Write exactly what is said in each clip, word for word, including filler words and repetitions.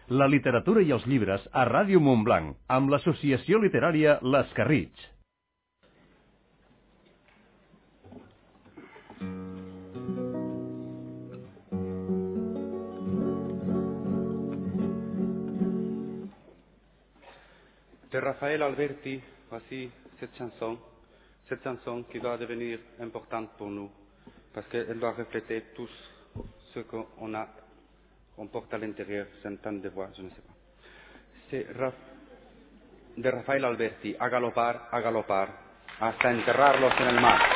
La literatura i els llibres a Ràdio Montblanc, amb l'associació literària Les Carrits. De Rafael Alberti, voici cette chanson, cette chanson qui va devenir importante pour nous, parce qu'elle doit refléter tout ce qu'on a, on porte à l'intérieur, centaines de voix, je ne sais pas. C'est Ra de Rafael Alberti, a galopar, a galopar, hasta enterrarlos en el mar.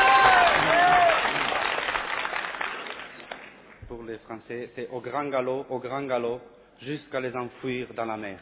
Pour les Français, c'est au grand galop, au grand galop, jusqu'à les enfouir dans la mer.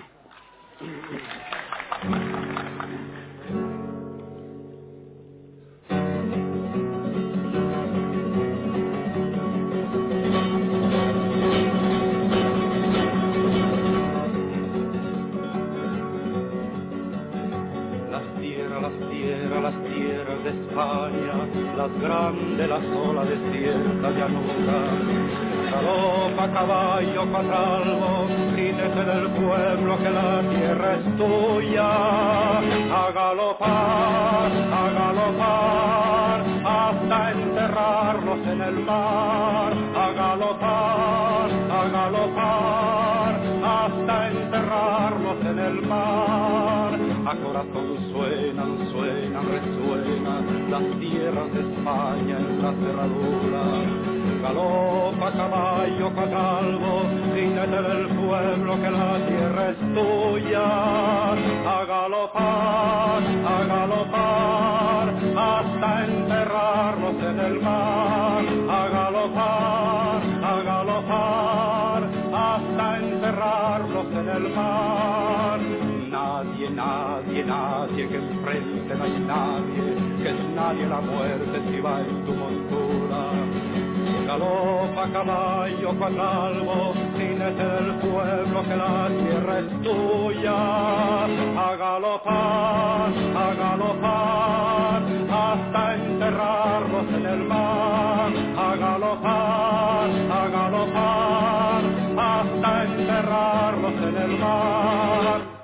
Las grandes, las olas desiertas de llanura, galopa caballo patralbo, grítese del pueblo que la tierra es tuya, a galopar, a galopar, hasta enterrarlos en el mar, a galopar, a galopar, hasta enterrarlos en el mar. A corazón suenan, suenan, resuenan las tierras de España en la cerradura. Galopa caballo cagalbo, grítete del pueblo que la tierra es tuya. A galopar, a galopar, hasta enterrarlos en el mar. A galopar, a galopar, hasta enterrarlos en el mar. Nadie, nadie, nadie que enfrente, no hay nadie, que es nadie la muerte si va en tu montura. Galopa caballo cuatralbo, jinete del pueblo que la tierra es tuya. A galopar, a galopar, hasta enterrarlos en el mar. A galopar, a galopar, hasta enterrarlos en el mar.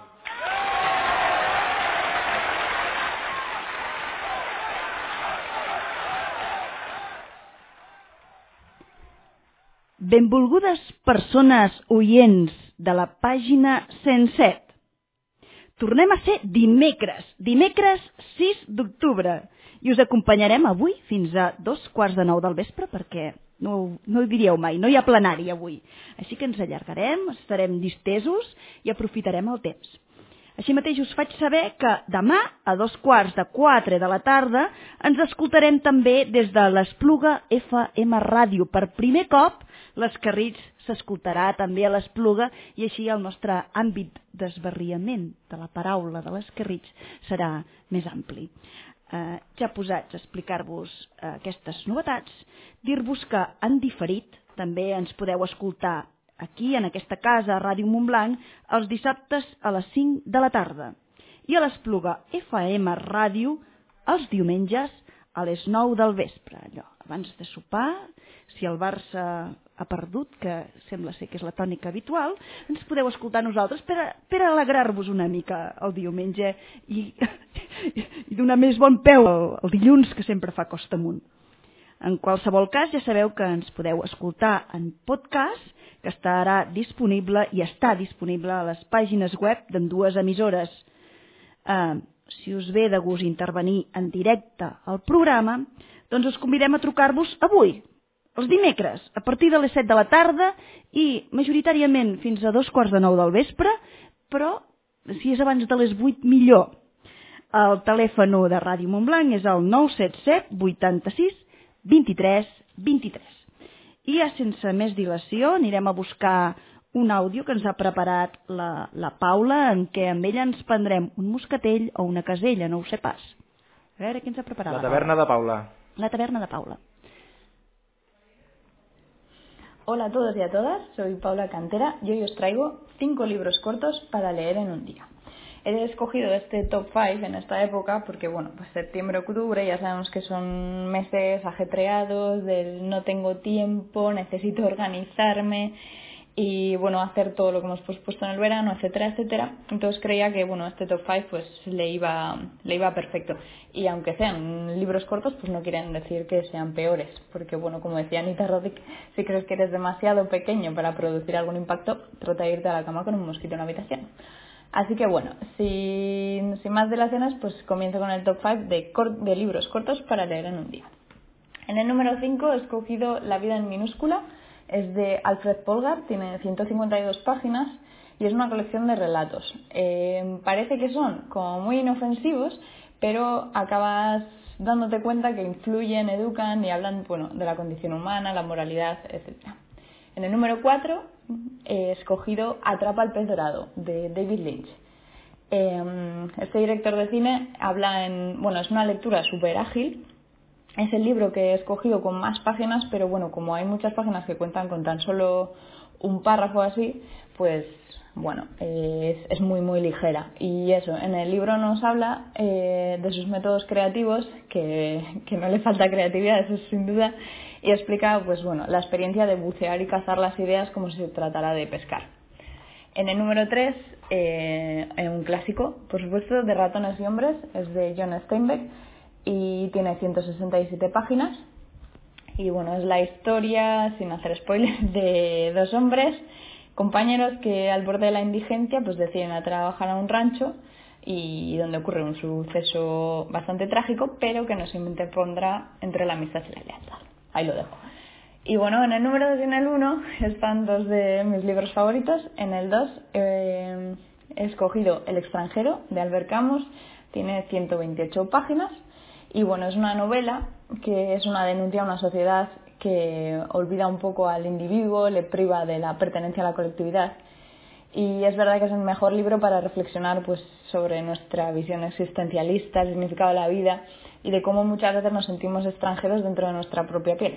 Benvolgudes persones oients de la pàgina cent set. Tornem a ser dimecres, dimecres sis d'octubre, i us acompanyarem avui fins a dos quarts de nou del vespre perquè no, no ho diríeu mai, no hi ha plenari avui. Així que ens allargarem, estarem distesos i aprofitarem el temps. Així mateix us faig saber que demà, a dos quarts de quatre de la tarda, ens escoltarem també des de l'Espluga F M Ràdio. Per primer cop, Les Carrits s'escoltarà també a l'Espluga i així el nostre àmbit d'esbarriament de la paraula de Les Carrits serà més ampli. Eh, ja posats a explicar-vos eh, aquestes novetats, dir-vos que en diferit també ens podeu escoltar aquí, en aquesta casa, a Ràdio Montblanc, els dissabtes a les cinc de la tarda. I a l'Espluga F M Ràdio, els diumenges a les nou del vespre. Allò, abans de sopar, si el Barça ha perdut, que sembla ser que és la tònica habitual, ens podeu escoltar nosaltres per, a, per alegrar-vos una mica el diumenge i, i donar més bon peu el, el dilluns, que sempre fa costa amunt. En qualsevol cas, ja sabeu que ens podeu escoltar en podcast, que estarà disponible i està disponible a les pàgines web d'ambdues emissores. Eh, si us ve de gust intervenir en directe al programa, doncs us convidem a trucar-vos avui, els dimecres, a partir de les set de la tarda i majoritàriament fins a dos quarts de nou del vespre, però si és abans de les vuit, millor. El telèfon de Ràdio Montblanc és el nou set set vuitanta-sis vint-i-tres vint-i-tres. I ja sense més dilació anirem a buscar un àudio que ens ha preparat la, la Paula, en què amb ella ens prendrem un moscatell o una casella, no ho sé pas. A veure, què ens ha preparat la la taverna de Paula. La taverna de Paula. Hola a todos y a todas, soy Paula Cantera y hoy os traigo cinco libros cortos para leer en un día. He escogido este top cinco en esta época porque, bueno, pues septiembre, octubre, ya sabemos que son meses ajetreados, del no tengo tiempo, necesito organizarme y bueno, hacer todo lo que hemos puesto en el verano, etcétera, etcétera. Entonces creía que bueno, este top cinco pues le iba, le iba perfecto. Y aunque sean libros cortos, pues no quieren decir que sean peores, porque bueno, como decía Anita Roddick, si crees que eres demasiado pequeño para producir algún impacto, trata de irte a la cama con un mosquito en la habitación. Así que bueno, sin, sin más dilaciones, pues comienzo con el top cinco de, cor- de libros cortos para leer en un día. En el número cinco he escogido La vida en minúscula. Es de Alfred Polgar, tiene ciento cincuenta y dos páginas y es una colección de relatos. Eh, parece que son como muy inofensivos, pero acabas dándote cuenta que influyen, educan y hablan bueno, de la condición humana, la moralidad, etcétera. En el número cuatro he escogido Atrapa al pez dorado, de David Lynch. Eh, este director de cine habla en... bueno, es una lectura súper ágil. Es el libro que he escogido con más páginas, pero bueno, como hay muchas páginas que cuentan con tan solo un párrafo así, pues bueno, eh, es, es muy muy ligera. Y eso, en el libro nos habla eh, de sus métodos creativos, que, que no le falta creatividad, eso es sin duda, y explica pues bueno, la experiencia de bucear y cazar las ideas como si se tratara de pescar. En el número tres, eh, un clásico, por supuesto, de Ratones y hombres, es de John Steinbeck, y tiene ciento sesenta y siete páginas y bueno, es la historia, sin hacer spoilers, de dos hombres compañeros que al borde de la indigencia pues deciden a trabajar a un rancho y donde ocurre un suceso bastante trágico, pero que nos interpondrá entre la amistad y la lealtad. Ahí lo dejo. Y bueno, en el número dos y en el uno están dos de mis libros favoritos. En el dos eh, he escogido El extranjero, de Albert Camus, tiene ciento veintiocho páginas. Y bueno, es una novela que es una denuncia a una sociedad que olvida un poco al individuo, le priva de la pertenencia a la colectividad. Y es verdad que es el mejor libro para reflexionar pues, sobre nuestra visión existencialista, el significado de la vida y de cómo muchas veces nos sentimos extranjeros dentro de nuestra propia piel.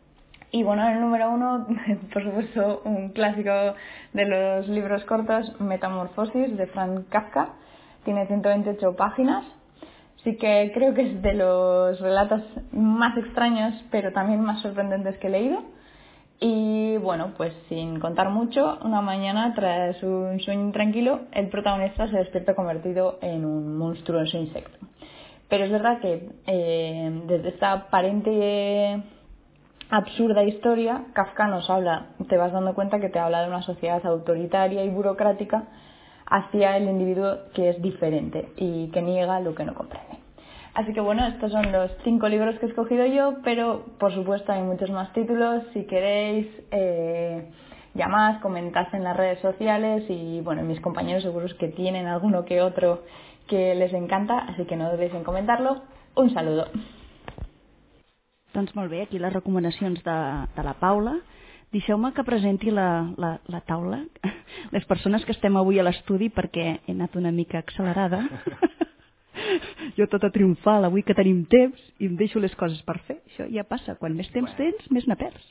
Y bueno, en el número uno, por supuesto, un clásico de los libros cortos, Metamorfosis, de Franz Kafka. Tiene ciento veintiocho páginas. Sí que creo que es de los relatos más extraños, pero también más sorprendentes que he leído. Y bueno, pues sin contar mucho, una mañana, tras un sueño intranquilo, el protagonista se despierta convertido en un monstruoso insecto. Pero es verdad que eh, desde esta aparente absurda historia, Kafka nos habla, te vas dando cuenta que te habla de una sociedad autoritaria y burocrática hacia el individuo que es diferente y que niega lo que no comprende. Así que bueno, estos son los cinco libros que he escogido yo, pero por supuesto hay muchos más títulos. Si queréis, eh, llamad, comentad en las redes sociales y bueno, mis compañeros seguros que tienen alguno que otro que les encanta, así que no dudéis en comentarlo. Un saludo. Doncs molt bé, aquí les recomanacions de, de la Paula. Deixeu-me que presenti la, la, la taula, les persones que estem avui a l'estudi, perquè he anat una mica accelerada. Jo tota triomfal, avui que tenim temps i em deixo les coses per fer. Això ja passa, quan més temps tens, més ne perds.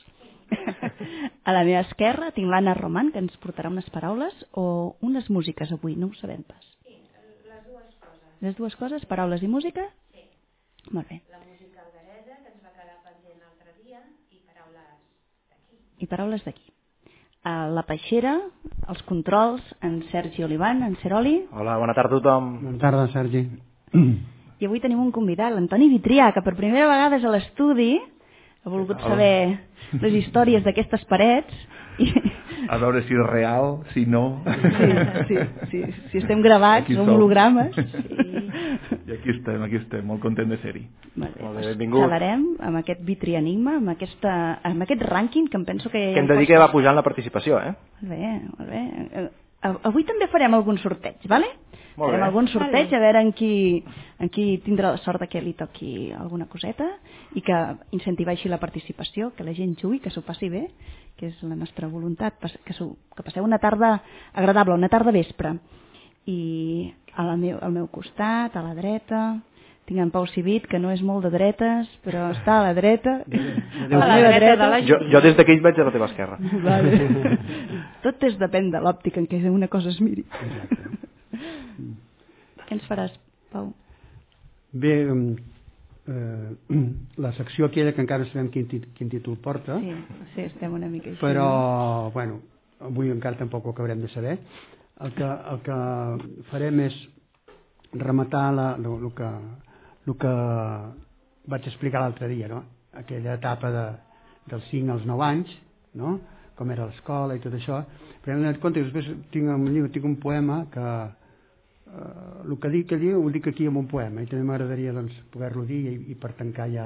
A la meva esquerra tinc l'Anna Roman, que ens portarà unes paraules o unes músiques avui, no ho sabem pas. Sí, les dues coses. Les dues coses, paraules i música? Sí. Molt bé. La música algueresa, que ens va quedar pendent l'altre dia, i paraules d'aquí. I paraules d'aquí. A la peixera, els controls, en Sergi Olivan, en Seroli. Hola, bona tarda a tothom. Bona tarda, Sergi. I avui tenim un convidat, l'Antoni Vitrià, que per primera vegada és a l'estudi, ha volgut saber les històries d'aquestes parets. I... A veure si és real, si no... Sí, sí, sí. Si estem gravats, som hologrames. Sí. I aquí estem, aquí estem, molt content de ser-hi. Vale, molt bé, benvingut. Xalarem amb aquest Vitri Enigma, amb, aquesta, amb aquest rànquing que em penso que... Que hem de dir que va pujant la participació, eh? Molt bé, molt bé. Avui també farem algun sorteig, vale? Molt farem bé. algun sorteig, vale. A veure en qui, en qui tindrà la sort que li toqui alguna coseta i que incentivar així la participació, que la gent jugui, que s'ho passi bé, que és la nostra voluntat, que, que passeu una tarda agradable, una tarda vespre. I al meu, al meu costat, a la dreta, tinc en Pau Civit, que no és molt de dretes, però està a la dreta. A la meva dreta. La jo, jo des d'aquí vaig a la teva esquerra. Vale. Tot és depèn de l'òptica en què una cosa es miri. Què ens faràs, Pau? Bé, eh, la secció aquella que encara sabem quin, tit quin títol porta. Sí, sí, estem una mica així. Però, bueno, avui encara tampoc ho acabarem de saber. El que, el que farem és rematar la, el, el, que, el que vaig explicar l'altre dia, no? Aquella etapa de, dels cinc als nou anys, no? Com era l'escola i tot això, però hem donat compte que després tinc un, llibre, tinc un poema que eh, el que dic allí ho dic aquí en un poema i també m'agradaria doncs, poder-lo dir i, i per tancar ja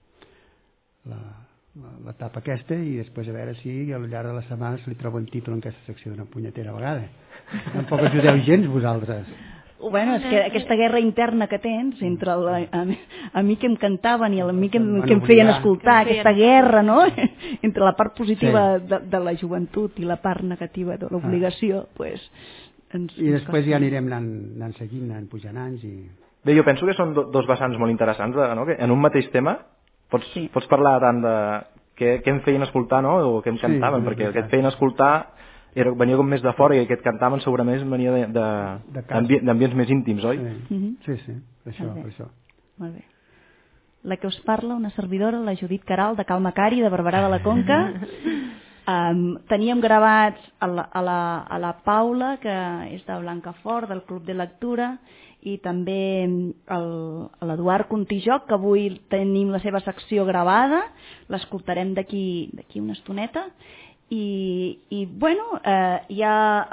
l'etapa aquesta i després a veure si al llarg de la setmana se li trobo un títol en aquesta secció d'una punyetera vegada. Tampoc ajudeu gens vosaltres. Bueno, és que aquesta guerra interna que tens entre el, a, a mi que em cantaven i a mi que, em, que em feien escoltar, aquesta guerra, no? Entre la part positiva sí. de, de la joventut i la part negativa de l'obligació, ah. pues, ens, I ens després ja anirem anant, anant seguint, anant pujant anys i... Bé, jo penso que són do, dos vessants molt interessants, no? Que en un mateix tema pots, sí. pots parlar tant de què, què em feien escoltar, no? O què em cantaven, sí, perquè el que et feien escoltar era, venia com més de fora i aquest cantaven segurament venia d'ambients més íntims, oi? Sí, mm-hmm. sí, sí, per això, per això. Molt bé. La que us parla, una servidora, la Judit Caral, de Cal Macari, de Barberà de la Conca. um, teníem gravats a la, a, la, a la Paula, que és de Blancafort, del Club de Lectura, i també l'Eduard Contijoc, que avui tenim la seva secció gravada, l'escoltarem d'aquí d'aquí una estoneta. I, i bueno, eh, hi ha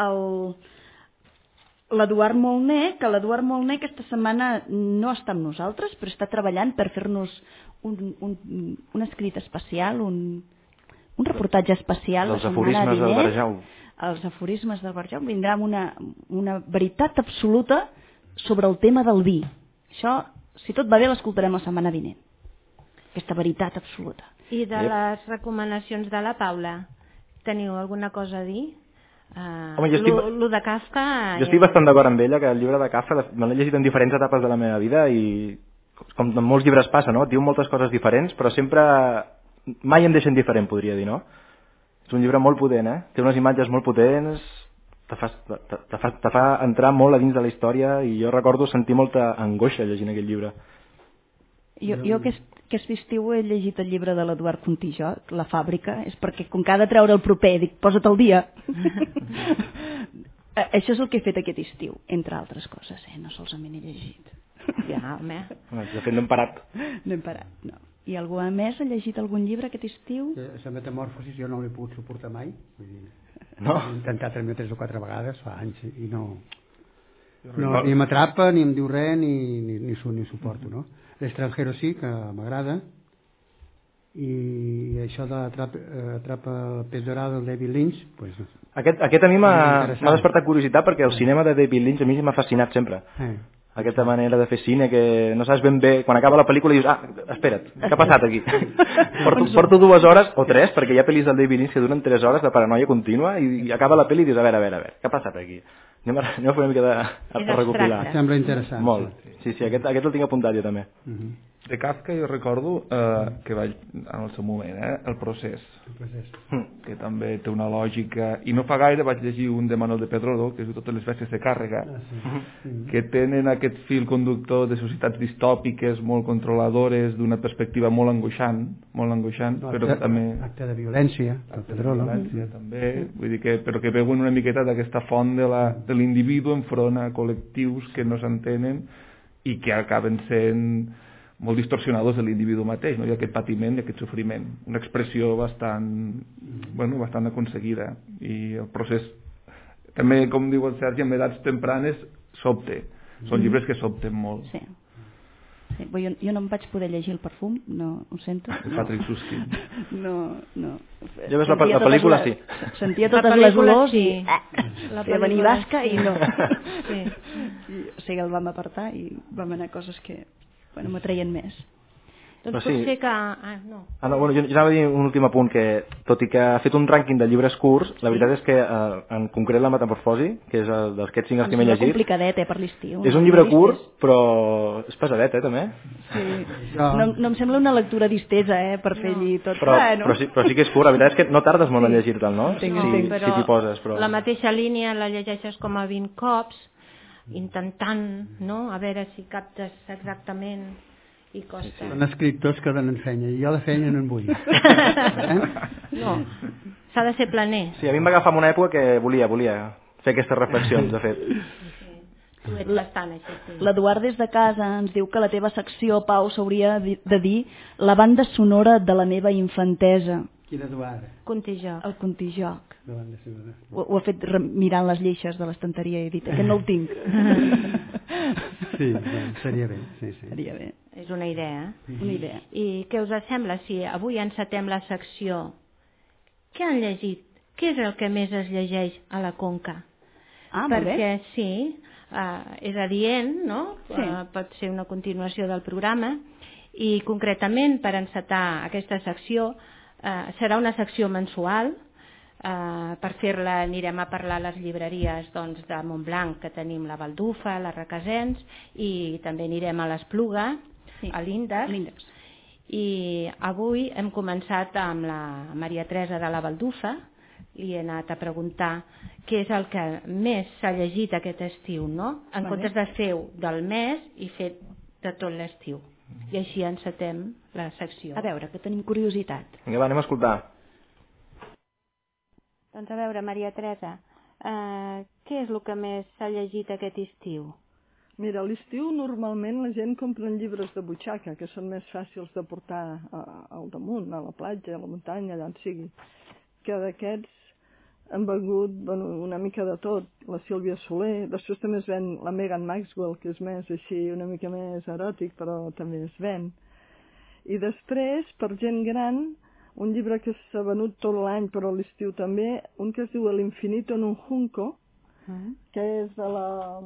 l'Eduard Molner, que l'Eduard Molner aquesta setmana no està amb nosaltres, però està treballant per fer-nos un, un, un escrit especial, un, un reportatge especial. Els aforismes del Barjau. Els aforismes del Barjau. Vindrà amb una, una veritat absoluta sobre el tema del vi. Això, si tot va bé, l'escoltarem la setmana vinent. Aquesta veritat absoluta. I de les recomanacions de la Paula? Teniu alguna cosa a dir? Uh, Home, jo estic... Lo de Kafka... Jo estic bastant d'acord amb ella, que el llibre de Kafka me l'he llegit en diferents etapes de la meva vida i com en molts llibres passa, no? Diu moltes coses diferents, però sempre mai em deixen diferent, podria dir, no? És un llibre molt potent, eh? Té unes imatges molt potents, te fa, te, te fa, te fa entrar molt a dins de la història i jo recordo sentir molta angoixa llegint aquest llibre. Jo, jo aquest, aquest estiu he llegit el llibre de l'Eduard Contijoc, La fàbrica, és perquè com que ha de treure el proper, dic, posa't al dia. Això és el que he fet aquest estiu, entre altres coses, eh? No solament he llegit. Ja, home. De fet, no hem parat. No hem parat, no. I algú a més ha llegit algun llibre aquest estiu? La metamorfosis jo no l'he pogut suportar mai. Vull dir, no? He intentat també tres o quatre vegades, fa anys, i no... no ni m'atrapa, ni em diu res, ni, ni, ni, ni suporto, no? L'Estrangero sí, que m'agrada, i això de Atrapa el pez dorado del David Lynch, pues, aquest, aquest a mi m'ha despertat curiositat perquè el cinema de David Lynch a mi m'ha fascinat sempre. Eh. Aquesta manera de fer cine que no saps ben bé, quan acaba la pel·lícula dius, ah, espera't, què ha passat aquí? porto, porto dues hores o tres, perquè hi ha pel·lis del David Lynch que duren tres hores de paranoia contínua i, i acaba la pel·li i dius, a veure, a veure, a veure, què ha passat aquí? Anem a, anem a fer una mica de, de recopilar. Sembla interessant. Molt. Sí, sí, aquest, aquest el tinc apuntat jo també. Uh-huh. De Kafka jo recordo eh, que vaig, en el seu moment, eh, el procés, el procés. Mm. que també té una lògica, i no fa gaire vaig llegir un de Manuel de Pedrolo, que és totes les bèsties de càrrega, ah, sí. Uh-huh. que tenen aquest fil conductor de societats distòpiques, molt controladores, d'una perspectiva molt angoixant, molt angoixant, no, però acte, també... Acte de violència, el Pedrolo. De violència, també, vull dir que, però que veuen una miqueta d'aquesta font de, la, de l'individu enfront a col·lectius que no s'entenen i que acaben sent molt distorsionadors de l'individu mateix, no? I aquest patiment i aquest sofriment, una expressió bastant, bueno, bastant aconseguida, i el procés també, com diu el Sergi, en edats tempranes sobte, són mm. llibres que sobten molt. Sí. Sí, jo, jo no em vaig poder llegir el perfum, no, ho sento. No. Patrick Susskind. No, no. Ja ves la, la pel·lícula, les, sí. Sentia totes les olors sí. i... Eh, la feia venir basca i no. Sí. I, o sigui, el vam apartar i vam anar a coses que, bueno, m'atreien més. Doncs sí. potser que... Ah, no. Ah, no, bueno, jo, jo anava a dir un últim apunt, que tot i que ha fet un rànquing de llibres curts, la veritat és que eh, en concret La metamorfosi, que és el d'aquests cinc que m'he llegit... És complicadet, eh, per l'estiu. És un llibre curt, però és pesadet, eh, també. Sí. No, no em sembla una lectura distesa, eh, per fer allí tot. Però, bueno. però, sí, però sí que és curt, la veritat és que no tardes molt sí. a llegir-te'l, no? Sí, no, si, però si t'hi poses, però... la mateixa línia la llegeixes com a vint cops, intentant, no?, a veure si captes exactament i costa. Són escriptors que donen feina, i jo la feina no en vull. No, s'ha de ser planer. Sí, a mi em va agafar en una època que volia, volia fer aquestes reflexions, de fet. Tu ets bastant així, sí. L'Eduard des de casa ens diu que la teva secció, Pau, s'hauria de dir la banda sonora de la meva infantesa. Quin Eduard? Contijoc. El Contijoc. La banda sonora. Ho, ho ha fet mirant les lleixes de l'estanteria i he dit, aquest no el tinc. Sí, seria bé. Sí, sí. Seria bé. És una idea. Una idea. I què us sembla si avui encetem la secció? Què han llegit? Què és el que més es llegeix a la Conca? Ah, molt bé. Perquè sí, uh, és adient, no? Sí. Uh, pot ser una continuació del programa i concretament per encetar aquesta secció uh, serà una secció mensual. Uh, per fer-la anirem a parlar a les llibreries doncs, de Montblanc, que tenim la Baldufa, la Requesens, i també anirem a l'Espluga, sí, a l'Índex. I avui hem començat amb la Maria Teresa de la Baldufa, li he anat a preguntar què és el que més s'ha llegit aquest estiu, no? En vale. Comptes de fer-ho del mes i fer de tot l'estiu. I així encetem la secció. A veure, que tenim curiositat. Vinga, va, anem a escoltar. Doncs a veure, Maria Teresa, eh, què és el que més s'ha llegit aquest estiu? Mira, a l'estiu normalment la gent compra llibres de butxaca, que són més fàcils de portar a, al damunt, a la platja, a la muntanya, allà on sigui. Que d'aquests han begut bueno, una mica de tot. La Sílvia Soler, després també es ven la Megan Maxwell, que és més així, una mica més eròtic, però també es ven. I després, per gent gran, un llibre que s'ha venut tot l'any, però a l'estiu també, un que es diu El infinito en un junco, uh-huh. que és de la,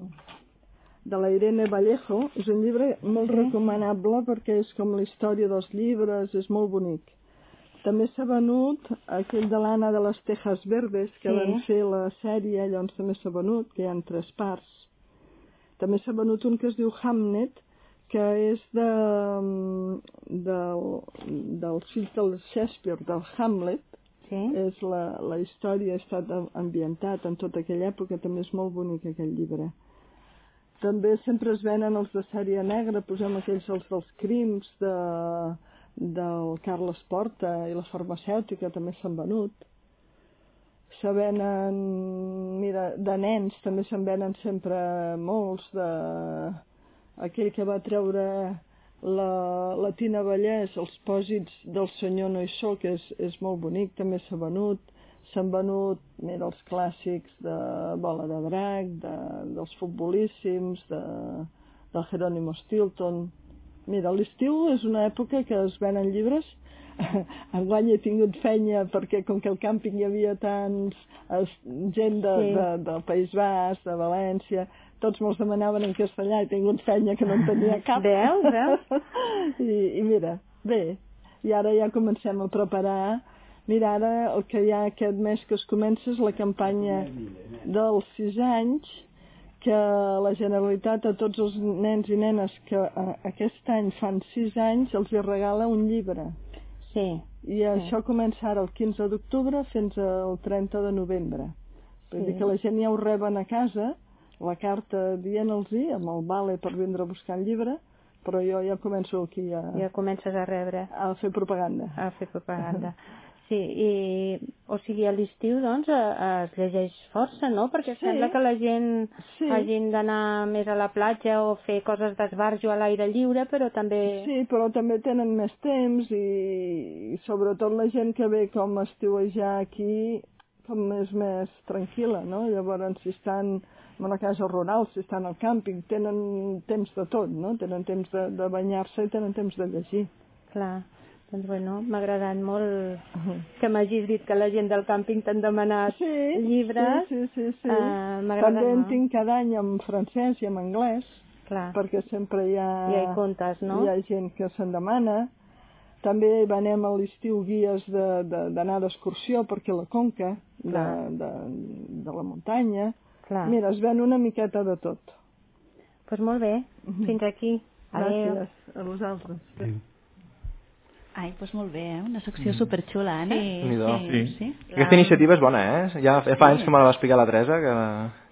de la Irene Vallejo. És un llibre molt uh-huh. recomanable perquè és com la història dels llibres, és molt bonic. També s'ha venut aquell de l'Anna de les Tejas Verdes, que sí. van fer la sèrie, llavors també s'ha venut, que hi ha tres parts. També s'ha venut un que es diu Hamnet, que és de, de, dels fills del Shakespeare, del Hamlet. Sí. És la, la història ha estat ambientat en tota aquella època, també és molt bonic aquell llibre. També sempre es venen els de sèrie negra, posem aquells els dels crims de, del Carles Porta i la farmacèutica, també s'han venut. Se venen, mira, de nens també se'n venen sempre molts, de aquell que va treure la, la Tina Vallès, els pòsits del senyor Noissó, que és, és molt bonic, també s'ha venut. S'han venut, mira, els clàssics de Bola de Drac, de, dels futbolíssims, de, del Jerónimo Stilton. Mira, l'estiu és una època que es venen llibres. Enguany he tingut feina perquè com que al càmping hi havia tants gent de, sí. de, del País Basc, de València, tots me'ls demanaven en castellà, he tingut feina que no en tenia cap. Veus, veus? I, I mira, bé, i ara ja comencem a preparar. Mira, ara el que hi ha aquest mes que es comença és la campanya dels sis anys, que la Generalitat a tots els nens i nenes que aquest any fan sis anys els hi regala un llibre. Sí. I això sí. comença ara el quinze d'octubre fins al trenta de novembre. Vull sí. dir que la gent ja ho reben a casa, la carta dient-los-hi, amb el vale per vindre a buscar el llibre, però jo ja començo aquí a... Ja comences a rebre. A fer propaganda. A fer propaganda. Sí, i, o sigui, a l'estiu, doncs, es llegeix força, no? Perquè sí. sembla que la gent sí. hagin d'anar més a la platja o fer coses d'esbarjo a l'aire lliure, però també... Sí, però també tenen més temps i, i sobretot la gent que ve com a estiuejar aquí, com és més tranquil·la, no? Llavors, si estan en una casa rural, si estan al càmping, tenen temps de tot, no? Tenen temps de, de banyar-se i tenen temps de llegir. Clar. Doncs bueno, m'ha agradat molt que m'hagis dit que la gent del càmping t'han demanat sí, llibres. Sí, sí, sí. sí. Uh, També en tinc cada any en francès i en anglès, clar. Perquè sempre hi ha, hi ha contes, no? Hi ha gent que se'n demana. També venem a l'estiu guies d'anar de, d'excursió perquè la Conca, de, de, de la muntanya. Clar. Mira, es ven una miqueta de tot. Doncs pues molt bé, fins aquí. Adéu. Gràcies a vosaltres. Adéu. Ai, doncs molt bé, eh? Una secció mm. superxula, Anna. Sí, sí. sí. sí. Aquesta iniciativa és bona, eh? Ja fa anys que me la va explicar la Teresa, que,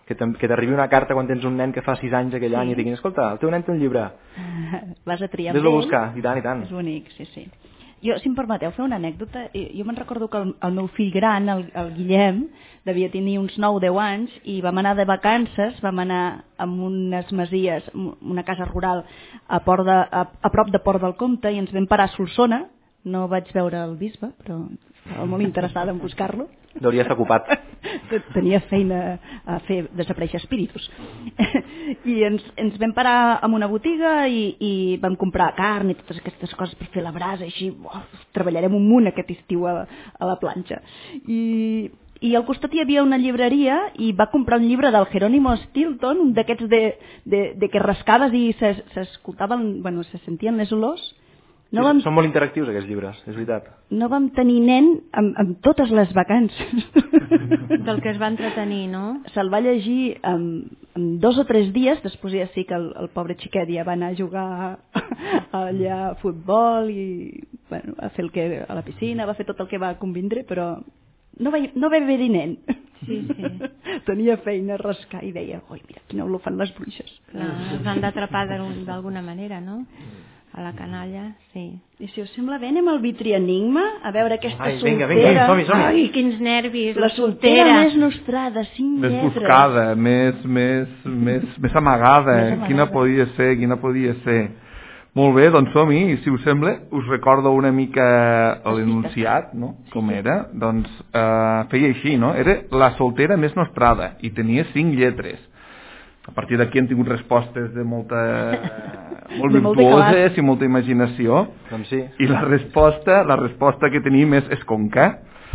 que t'arribi una carta quan tens un nen que fa sis anys aquell any i diguin, escolta, el teu nen té un llibre. Vas a triar Ves-lo a buscar, i tant, i tant. És bonic, sí, sí. Jo, si em permeteu fer una anècdota, jo me'n recordo que el, el meu fill gran, el, el Guillem, devia tenir uns nou o deu anys i vam anar de vacances, vam anar a unes masies, una casa rural a, Port de, a, a prop de Port del Comte i ens vam parar a Solsona. No vaig veure el bisbe, però estava molt interessada en buscar-lo. Hauria estar ocupat. Tenia feina a fer desaparèixer espíritus. I ens, ens vam parar en una botiga i, i vam comprar carn i totes aquestes coses per fer la brasa, així, oh, treballarem un munt aquest estiu a, a la planxa. I, i al costat hi havia una llibreria i va comprar un llibre del Jerónimo Stilton, un d'aquests de, de, de que rascaves i s'escoltaven, bueno, se sentien les olors. No sí, vam... Són molt interactius aquests llibres, és veritat. No vam tenir nen amb, amb totes les vacances. Del que es va entretenir, no? Se'l va llegir en, en dos o tres dies, després ja sí que el, el pobre xiquet ja va anar a jugar allà a futbol i bueno, a fer el que a la piscina, va fer tot el que va convindre, però no va, no va haver-hi nen. Sí, sí. Tenia feina a rascar i deia, oi, mira, quina olor fan les bruixes. Clar, s'han d'atrapar d'alguna manera, no? A la canalla, sí. I si us sembla bé, anem al Vitri Enigma, a veure aquesta Ai, soltera. Vinga, vinga, som-hi, som-hi. Ai, quins nervis, la soltera. La més nostrada, cinc més lletres. Més buscada, més, més, més, més amagada. Més amagada. Quina podia ser, quina podia ser. Molt bé, doncs som-hi, i si us sembla, us recordo una mica l'enunciat, no? Sí, com sí. Era. Doncs eh, feia així, no? Era la soltera més nostrada, i tenia cinc lletres. A partir d'aquí hem tingut respostes de molta, molt virtuoses i molta imaginació. Doncs sí. I la resposta, la resposta que tenim és, és conca.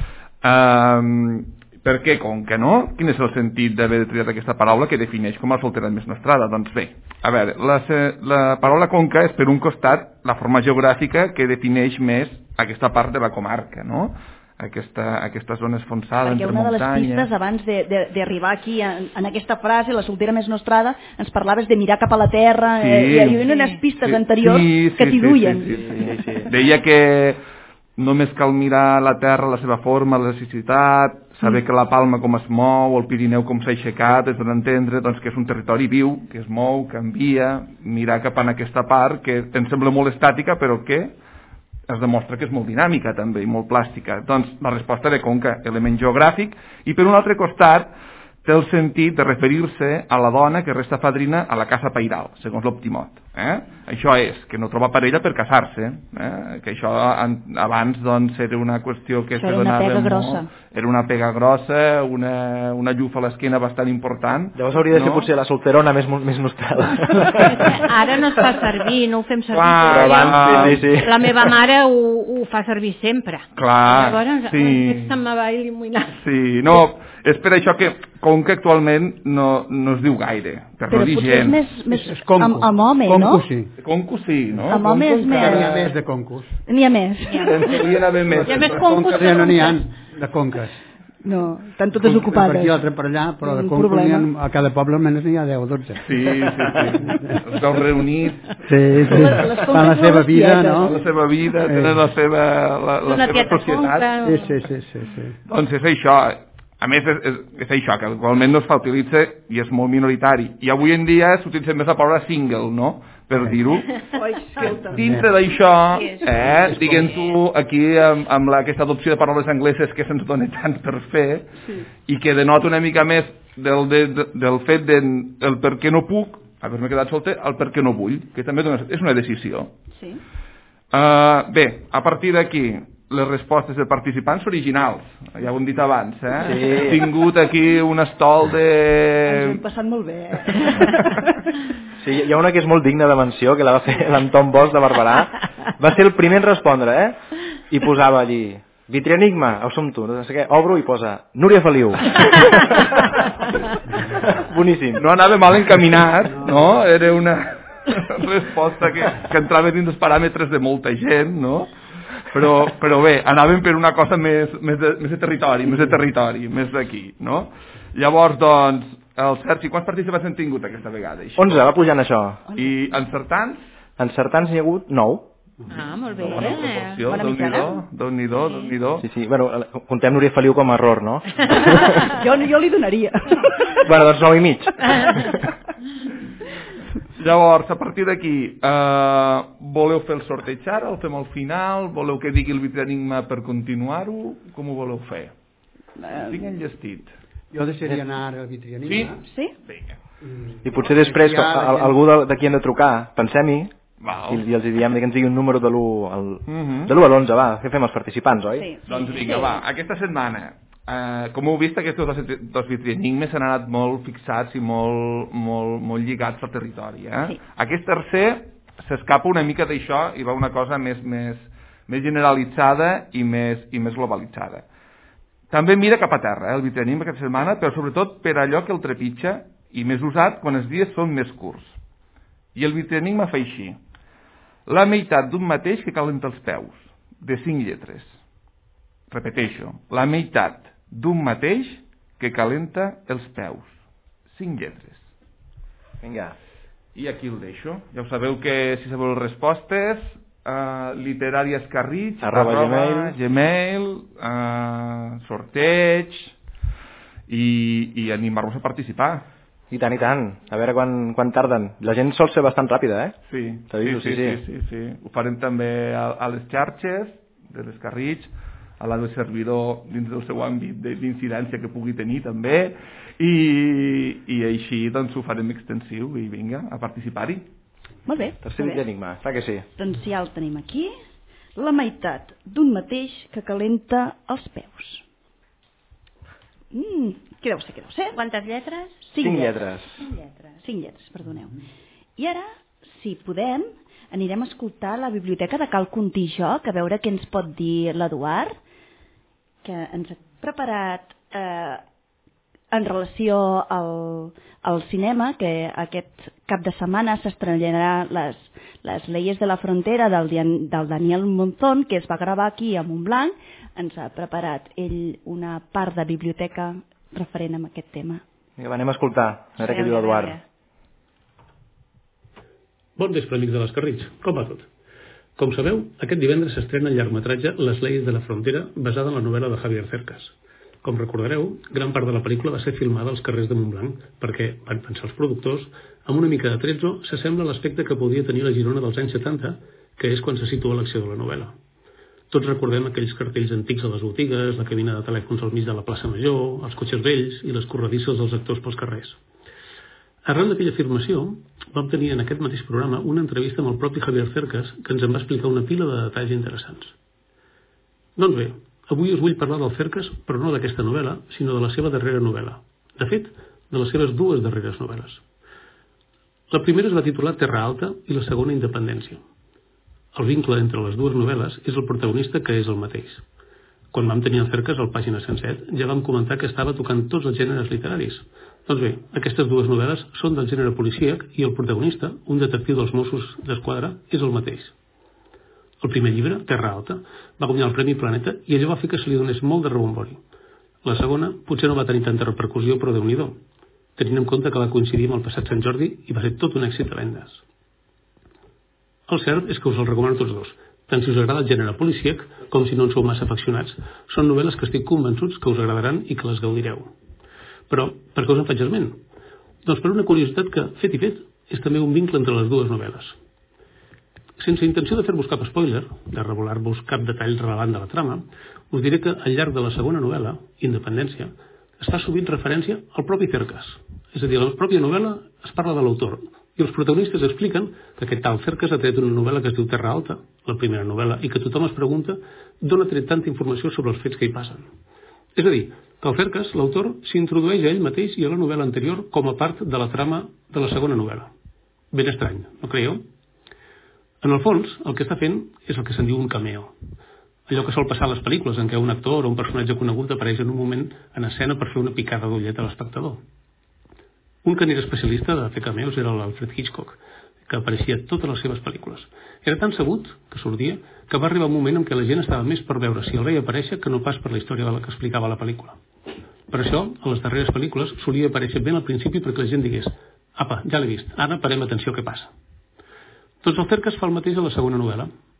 Um, per què conca, no? Quin és el sentit d'haver triat aquesta paraula que defineix com a soltera més nostrada? Doncs bé, a veure, la, la paraula conca és per un costat la forma geogràfica que defineix més aquesta part de la comarca, no? Aquesta, aquesta zona esfonsada perquè entre una muntanya. De les pistes abans d'arribar aquí en, en aquesta frase, la soltera més nostrada, ens parlaves de mirar cap a la terra, sí, eh, hi havia unes pistes sí, anteriors sí, sí, que t'hi duien. Sí, sí, sí, sí, sí. Deia que només cal mirar la terra, la seva forma, la necessitat, saber mm. que la Palma com es mou, el Pirineu com s'ha aixecat, és d'entendre doncs, que és un territori viu, que es mou, canvia, mirar cap en aquesta part que em sembla molt estàtica, però que es demostra que és molt dinàmica també i molt plàstica. Doncs la resposta de conca, element geogràfic, i per un altre costat té el sentit de referir-se a la dona que resta fadrina a la casa pairal, segons l'Optimot. Eh? Això és, que no troba parella per casar-se, eh? Que això abans doncs, era una qüestió que se donava molt... grossa. Era una pega grossa, una, una llufa a l'esquena bastant important. Llavors hauria de ser no? potser la solterona més, més nostrada. Ara no es fa servir, no ho fem servir. Clar, abans, sí, sí, sí. La meva mare ho, ho fa servir sempre. Clar, llavors, sí. Se'm va il·luminar. Sí, no, és per això que com que actualment no, no es diu gaire, per però no dir potser gent. és més, més és concu. amb, amb home, concu, no? Sí. Concu sí, no? Amb home és més... N'hi ha més de concus. N'hi ha més. Hi ha, hi ha més, hi ha més concus. Ja no n'hi ha de conques. No, estan totes ocupades. Per aquí, altre per allà, però de concus ha, a cada poble almenys n'hi ha deu o dotze. Sí, sí, sí. Els veus reunits. Sí, sí. Fan la seva vida, no? La seva vida, tenen la seva, la, la seva societat. Sí, sí, sí, sí, sí. Doncs és això. A més, és, és, és això, que actualment no es fa utilitza i és molt minoritari. I avui en dia s'utilitza més la paraula single, no?, per dir-ho. Dintre d'això, eh, diguem-ho aquí amb, amb la, aquesta adopció de paraules angleses que se'ns dona tant per fer, i que denota una mica més del, de, de, del fet de el per què no puc, haver-me quedat solter, el per què no vull, que també és una decisió. Sí. Uh, bé, a partir d'aquí, les respostes de participants originals, ja ho hem dit abans, eh? Sí. He tingut aquí un estol de... Ens ho hem passat molt bé, eh? Sí, hi ha una que és molt digna de menció, que la va fer l'Anton Bosch de Barberà. Va ser el primer en respondre, eh? I posava allí, Vitri Enigma, au som tu, no sé què, obro i posa, Núria Feliu. Boníssim. No anava mal encaminat, no? Era una resposta que, que entrava dins dels paràmetres de molta gent, no? Però, però bé, anàvem per una cosa més, més, de, més de territori, més de territori, més d'aquí, no? Llavors, doncs, el Sergi, quants participants han tingut aquesta vegada? Això? onze, va pujant això. I encertants? Encertants n'hi ha hagut nou. Ah, molt bé. Bona proporció, Bona Déu-n'hi-do, mitjana. Déu-n'hi-do, Déu-n'hi-do. Sí, sí, bueno, contem Núria Feliu com a error, no? jo, jo li donaria. Bueno, doncs nou i mig. Llavors, a partir d'aquí, eh, voleu fer el sorteig ara, el fem al final, voleu que digui el Vitrienigma per continuar-ho, com ho voleu fer? Tinc enllestit. Jo deixaria anar al Vitrienigma. Sí? Sí? Vinga. I potser després, que algú d'aquí hem de trucar, pensem-hi, Val. i els diem que ens digui un número de l'u al, Mhm. de l'u a l'onze, va, què fem els participants, oi? Sí. Doncs vinga, va, aquesta setmana, eh, com heu vist, aquests dos, dos vitrienigmes s'han anat molt fixats i molt, molt, molt lligats al territori. Eh? Sí. Aquest tercer s'escapa una mica d'això i va una cosa més, més, més generalitzada i més, i més globalitzada. També mira cap a terra, eh, el vitrienigme aquesta setmana, però sobretot per allò que el trepitja i més usat quan els dies són més curts. I el vitrienigma fa així: la meitat d'un mateix que calenta els peus, de cinc lletres. Repeteixo, la meitat d'un mateix que calenta els peus, cinc lletres. Vinga. I aquí el deixo. Ja ho sabeu que si sabeu les respostes, uh, literària escarritx, arroba, arroba gmail, gmail uh, sorteig, i, i animar-vos a participar. I tant, i tant. A veure quan, quan tarden. La gent sol ser bastant ràpida, eh? Sí, T'aviso, sí, sí, sí, sí, sí, sí. Ho farem també a, a les xarxes de l'Escarritx, a la del servidor dins del seu àmbit d'incidència que pugui tenir també, i, i així doncs ho farem extensiu i vinga, a participar-hi. Molt bé. Tercer molt bé. enigma, clar que sí. Doncs ja el tenim aquí. La meitat d'un mateix que calenta els peus. Mm, què deu ser, què deu ser? Quantes lletres? Cinc, Cinc lletres. Cinc lletres. Cinc lletres, perdoneu. I ara, si podem, anirem a escoltar la biblioteca de Cal Conti i Joc, a veure què ens pot dir l'Eduard, que ens ha preparat eh, en relació al, al cinema, que aquest cap de setmana s'estrenarà les, les Leyes de la Frontera del, del Daniel Monzón, que es va gravar aquí a Montblanc. Ens ha preparat ell una part de biblioteca referent a aquest tema. Vinga, va, anem a escoltar, a veure què diu l'Eduard. Bon vespre, amics de l'Escarritx. Com va tot? Com sabeu, aquest divendres s'estrena el llargmetratge Les Leyes de la Frontera, basada en la novel·la de Javier Cercas. Com recordareu, gran part de la pel·lícula va ser filmada als carrers de Montblanc, perquè, van pensar els productors, amb una mica de tretzo s'assembla a l'aspecte que podia tenir la Girona dels anys setanta, que és quan se situa l'acció de la novel·la. Tots recordem aquells cartells antics a les botigues, la cabina de telèfons al mig de la plaça Major, els cotxes vells i les corredisses dels actors pels carrers. Arran d'aquella afirmació, vam tenir en aquest mateix programa una entrevista amb el propi Javier Cercas que ens en va explicar una pila de detalls interessants. Doncs bé, avui us vull parlar del Cercas, però no d'aquesta novel·la, sinó de la seva darrera novel·la. De fet, de les seves dues darreres novel·les. La primera es va titular Terra Alta i la segona Independència. El vincle entre les dues novel·les és el protagonista, que és el mateix. Quan vam tenir el Cercas al pàgina cent set, ja vam comentar que estava tocant tots els gèneres literaris. Doncs bé, aquestes dues novel·les són del gènere policíac i el protagonista, un detectiu dels Mossos d'Esquadra, és el mateix. El primer llibre, Terra Alta, va guanyar el Premi Planeta i allò va fer que se li donés molt de rebombori. La segona potser no va tenir tanta repercussió, però Déu-n'hi-do, tenint en compte que va coincidir amb el passat Sant Jordi i va ser tot un èxit a vendes. El cert és que us el recomano tots dos, tant si us agrada el gènere policíac com si no en sou massa afeccionats. Són novel·les que estic convençuts que us agradaran i que les gaudireu. Però, per què us en faig esment? Doncs per una curiositat que, fet i fet, és també un vincle entre les dues novel·les. Sense intenció de fer-vos cap spoiler, de revelar-vos cap detall relevant de la trama, us diré que al llarg de la segona novel·la, Independència, es fa sovint referència al propi Cercas. És a dir, a la pròpia novel·la es parla de l'autor, i els protagonistes expliquen que aquest tal Cercas ha tret una novel·la que es diu Terra Alta, la primera novel·la, i que tothom es pregunta d'on ha tret tanta informació sobre els fets que hi passen. És a dir, que el Cercas, l'autor, s'introdueix a ell mateix i a la novel·la anterior com a part de la trama de la segona novel·la. Ben estrany, no creieu? En el fons, el que està fent és el que se'n diu un cameo. Allò que sol passar a les pel·lícules en què un actor o un personatge conegut apareix en un moment en escena per fer una picada d'ullet a l'espectador. Un que n'era especialista de fer cameos era l'Alfred Hitchcock, que apareixia a totes les seves pel·lícules. Era tan sabut, que sortia, que va arribar un moment en què la gent estava més per veure si el veia aparèixer que no pas per la història de la que explicava la pel·lícula. Per això, a les darreres pel·lícules solia aparèixer ben al principi perquè la gent digués «Apa, ja l'he vist, ara parem atenció què passa». Doncs el Cercas fa el mateix a la segona novel·la.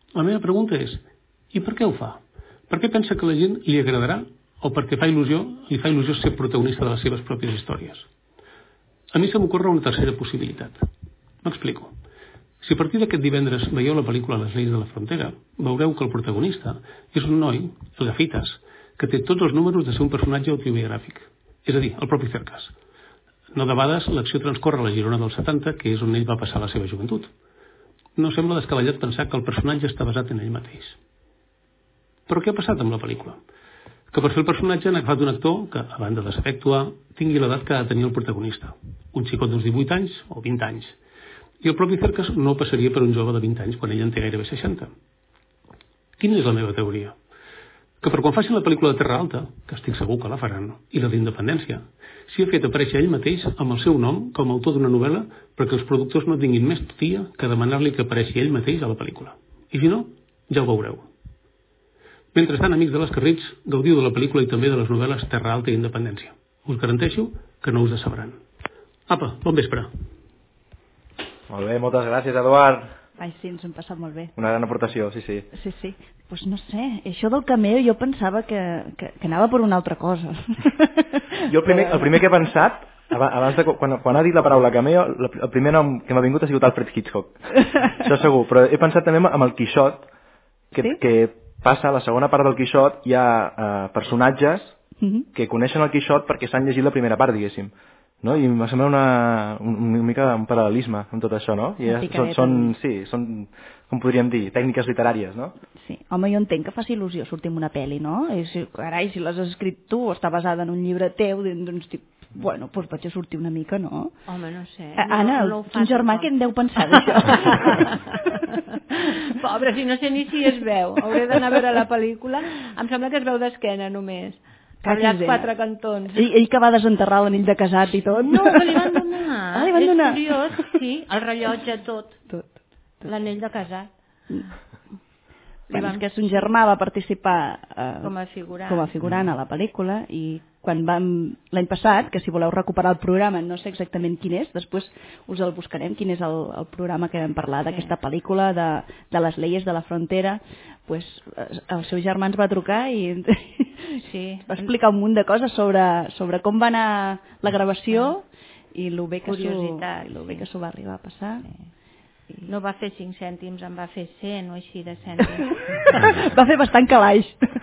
La meva pregunta és, i per què ho fa? Per què pensa que la gent li agradarà o perquè fa il·lusió, li fa il·lusió ser protagonista de les seves pròpies històries? A mi se m'ocorre una tercera possibilitat. M'explico. Si a partir d'aquest divendres veieu la pel·lícula Les lleis de la frontera, veureu que el protagonista és un noi, el Gafitas, que té tots els números de ser un personatge autobiogràfic. És a dir, el propi Cercas. No debades, l'acció transcorre a la Girona dels setanta, que és on ell va passar la seva joventut. No sembla descabellat pensar que el personatge està basat en ell mateix. Però què ha passat amb la pel·lícula? Que per fer el personatge han agafat un actor que, a banda de saber actuar, tingui l'edat que ha de tenir el protagonista. Un xicot d'uns divuit anys o vint anys. I el propi Cercas no passaria per un jove de vint anys quan ell en té gairebé seixanta. Quina és la meva teoria? Que per quan facin la pel·lícula de Terra Alta, que estic segur que la faran, i la d'Independència, s'hi ha fet aparèixer ell mateix amb el seu nom com a autor d'una novel·la perquè els productors no tinguin més tia que demanar-li que apareixi ell mateix a la pel·lícula. I si no, ja ho veureu. Mentrestant, amics de l'Escarrits, gaudiu de la pel·lícula i també de les novel·les Terra Alta i Independència. Us garanteixo que no us decebran. Apa, bon vespre. Molt bé, moltes gràcies, Eduard. Ai, sí, ens hem passat molt bé. Una gran aportació, sí, sí. Sí, sí. Doncs pues no sé, això del cameo jo pensava que, que, que anava per una altra cosa. Jo el primer, el primer que he pensat, abans de, quan, quan ha dit la paraula cameo, el primer nom que m'ha vingut ha sigut Alfred Hitchcock. Això segur, però he pensat també amb el Quixot, que, sí? que passa a la segona part del Quixot, hi ha uh, personatges uh-huh. que coneixen el Quixot perquè s'han llegit la primera part, diguéssim. No? I m'ha semblat una, un, una mica un paral·lelisme amb tot això, no? I ja, són, són, sí, són, com podríem dir, tècniques literàries, no? Sí, home, jo entenc que faci il·lusió sortir en una pel·li, no? I si, carai, si l'has escrit tu o està basada en un llibre teu, doncs dic, bueno, doncs vaig a sortir una mica, no? Home, no sé. Anna, no, no ton germà què en deu pensar d'això? Pobre, si no sé ni si es veu. Hauré d'anar a veure la pel·lícula. Em sembla que es veu d'esquena només. Per allà els quatre cantons. Ell, ell que va desenterrar l'anell de casat i tot. No, que li van donar. Ah, li van és donar. curiós, sí, el rellotge, tot. Tot. tot. L'anell de casat. Bueno, van... és que son germà va participar eh, com a figurant. com a figurant a la pel·lícula i quan vam, l'any passat, que si voleu recuperar el programa, no sé exactament quin és, després us el buscarem, quin és el, el programa que vam parlar d'aquesta sí. pel·lícula de, de les leyes de la frontera, pues, el seu germà ens va trucar i sí. va explicar un munt de coses sobre, sobre com va anar la gravació i el bé que s'ho va arribar a passar. Sí. No va fer cinc cèntims, en va fer cent o així de cèntims. Va fer bastant calaix.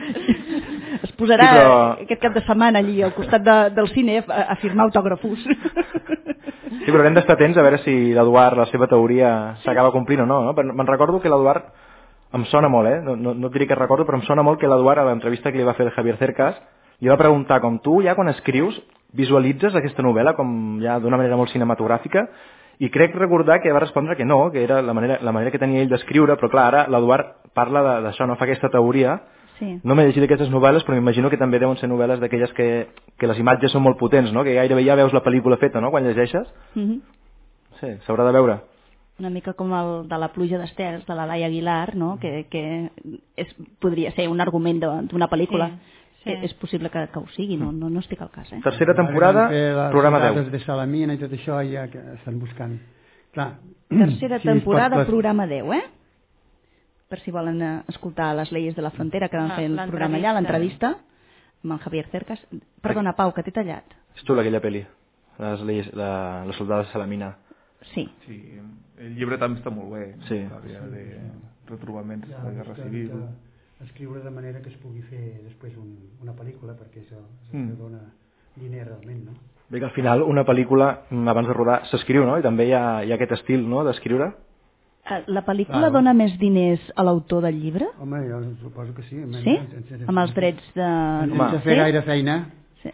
Es posarà sí, però... aquest cap de setmana allí al costat de, del cine a, a firmar autògrafos. Sí, però haurem d'estar atents a veure si l'Eduard, la seva teoria, s'acaba complint o no. no? Me'n recordo que l'Eduard, em sona molt, eh? no, no, no et diré que recordo, però em sona molt que l'Eduard, a l'entrevista que li va fer el Javier Cercas, li va preguntar com tu, ja quan escrius, visualitzes aquesta novel·la com ja d'una manera molt cinematogràfica. I crec recordar que va respondre que no, que era la manera, la manera que tenia ell d'escriure, però clar, ara l'Eduard parla d'això, no fa aquesta teoria. Sí. No m'he llegit aquestes novel·les, però m'imagino que també deuen ser novel·les d'aquelles que, que les imatges són molt potents, no? Que gairebé ja veus la pel·lícula feta, no?, quan llegeixes. Mm-hmm. Sí, s'haurà de veure. Una mica com el de La pluja d'estels, de la Laia Aguilar, no?, que, que és, podria ser un argument d'una pel·lícula. Sí. Sí. És possible que, que ho sigui, no, no, no estic al cas. Eh? Tercera temporada, programa deu. Les de Salamina i tot això ja que estan buscant. Clar. Tercera si temporada, pot... programa deu, eh? Per si volen escoltar les leyes de la frontera que van fer el programa allà, l'entrevista amb el Javier Cercas. Perdona, Pau, que t'he tallat. És xula aquella pel·li, les leyes, la, la soldada de Salamina. Sí. Sí. El llibre també està molt bé. Sí. Parla de retrobaments ja, de la guerra civil. Que... escriure de manera que es pugui fer després un, una pel·lícula, perquè això mm. dona diner realment, no? Bé, que al final una pel·lícula, abans de rodar, s'escriu, no? I també hi ha, hi ha aquest estil, no?, d'escriure. La pel·lícula ah, dona més diners a l'autor del llibre? Home, jo suposo que sí. Sí? Amb els drets de... Sense fer gaire feina. Sí.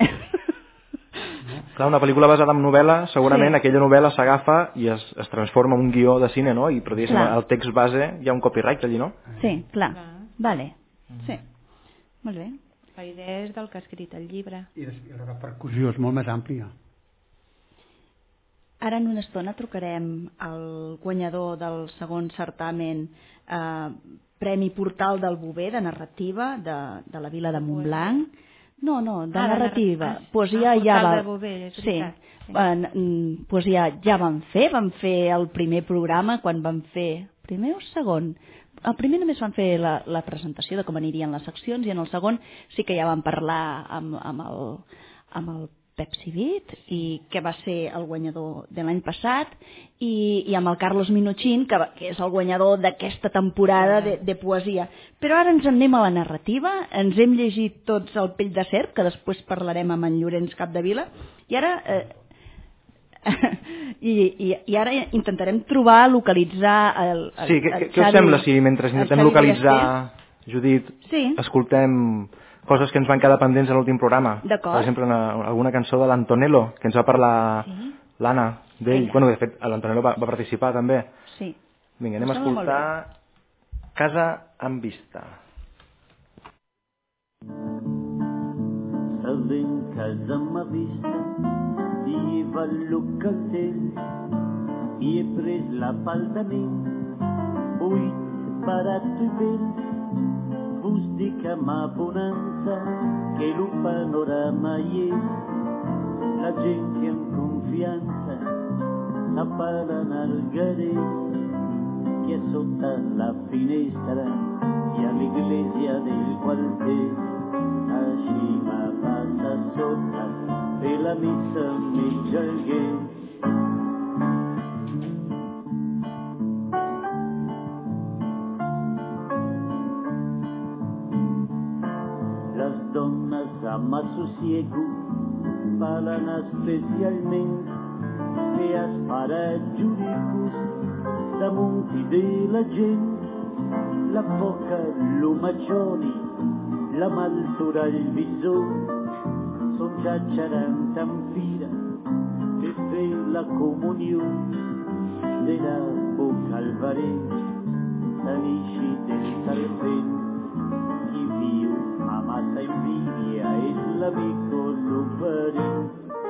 No? Clar, una pel·lícula basada en novel·la, segurament sí. aquella novel·la s'agafa i es, es transforma en un guió de cine, no? I, però diguéssim, el text base hi ha un copyright allí, no? Sí, clar. clar. Vale, sí, molt bé. La idea és del que ha escrit el llibre. I la repercussió és molt més àmplia. Ara en una estona trucarem al guanyador del segon certamen eh, Premi Portal del Bover de narrativa de, de la vila de Montblanc. No, no, de ah, narrativa. Ah, poesia ah, ja va... de Bover, és sí. sí. Eh, poesia ja van fer, van fer el primer programa quan van fer... Primer o segon? el primer només van fer la, la presentació de com anirien les seccions i en el segon sí que ja van parlar amb, amb, el, amb el Pep Civit i que va ser el guanyador de l'any passat i, i amb el Carlos Minuchin que, que és el guanyador d'aquesta temporada de, de poesia. Però ara ens en anem a la narrativa, ens hem llegit tots el Pell de Serp, que després parlarem amb en Llorenç Capdevila, i ara eh, I, i, i ara intentarem trobar, localitzar el, el, sí, què, el què us sembla si mentre intentem localitzar Judit, sí. escoltem coses que ens van quedar pendents a l'últim programa. Per exemple, una, alguna cançó de l'Antonello, que ens va parlar sí. l'Anna d'ell. Bueno, de fet, l'Antonello va, va participar també. Sí. Vinga, anem a escoltar Casa amb vista. Salvem casa amb vista i va al cartell i he pres l'apartament buit, barat i vell. Us dic amb abonança que el panorama hi és, la gent que amb confiança s'aparen al garell, que a sota la finestra hi ha l'església del quartet, així me passa sota fer la missa mig alguent. Amb associego parlen especialment que es parat jurídicos damunt de la gent, la foca, l'omachoni, la maltura, el visor, són ja xerant amb fira que fer la comunió de la boca al baret, tan eixit del serpent. Qui viu a massa envidia és l'amic o l'oferent.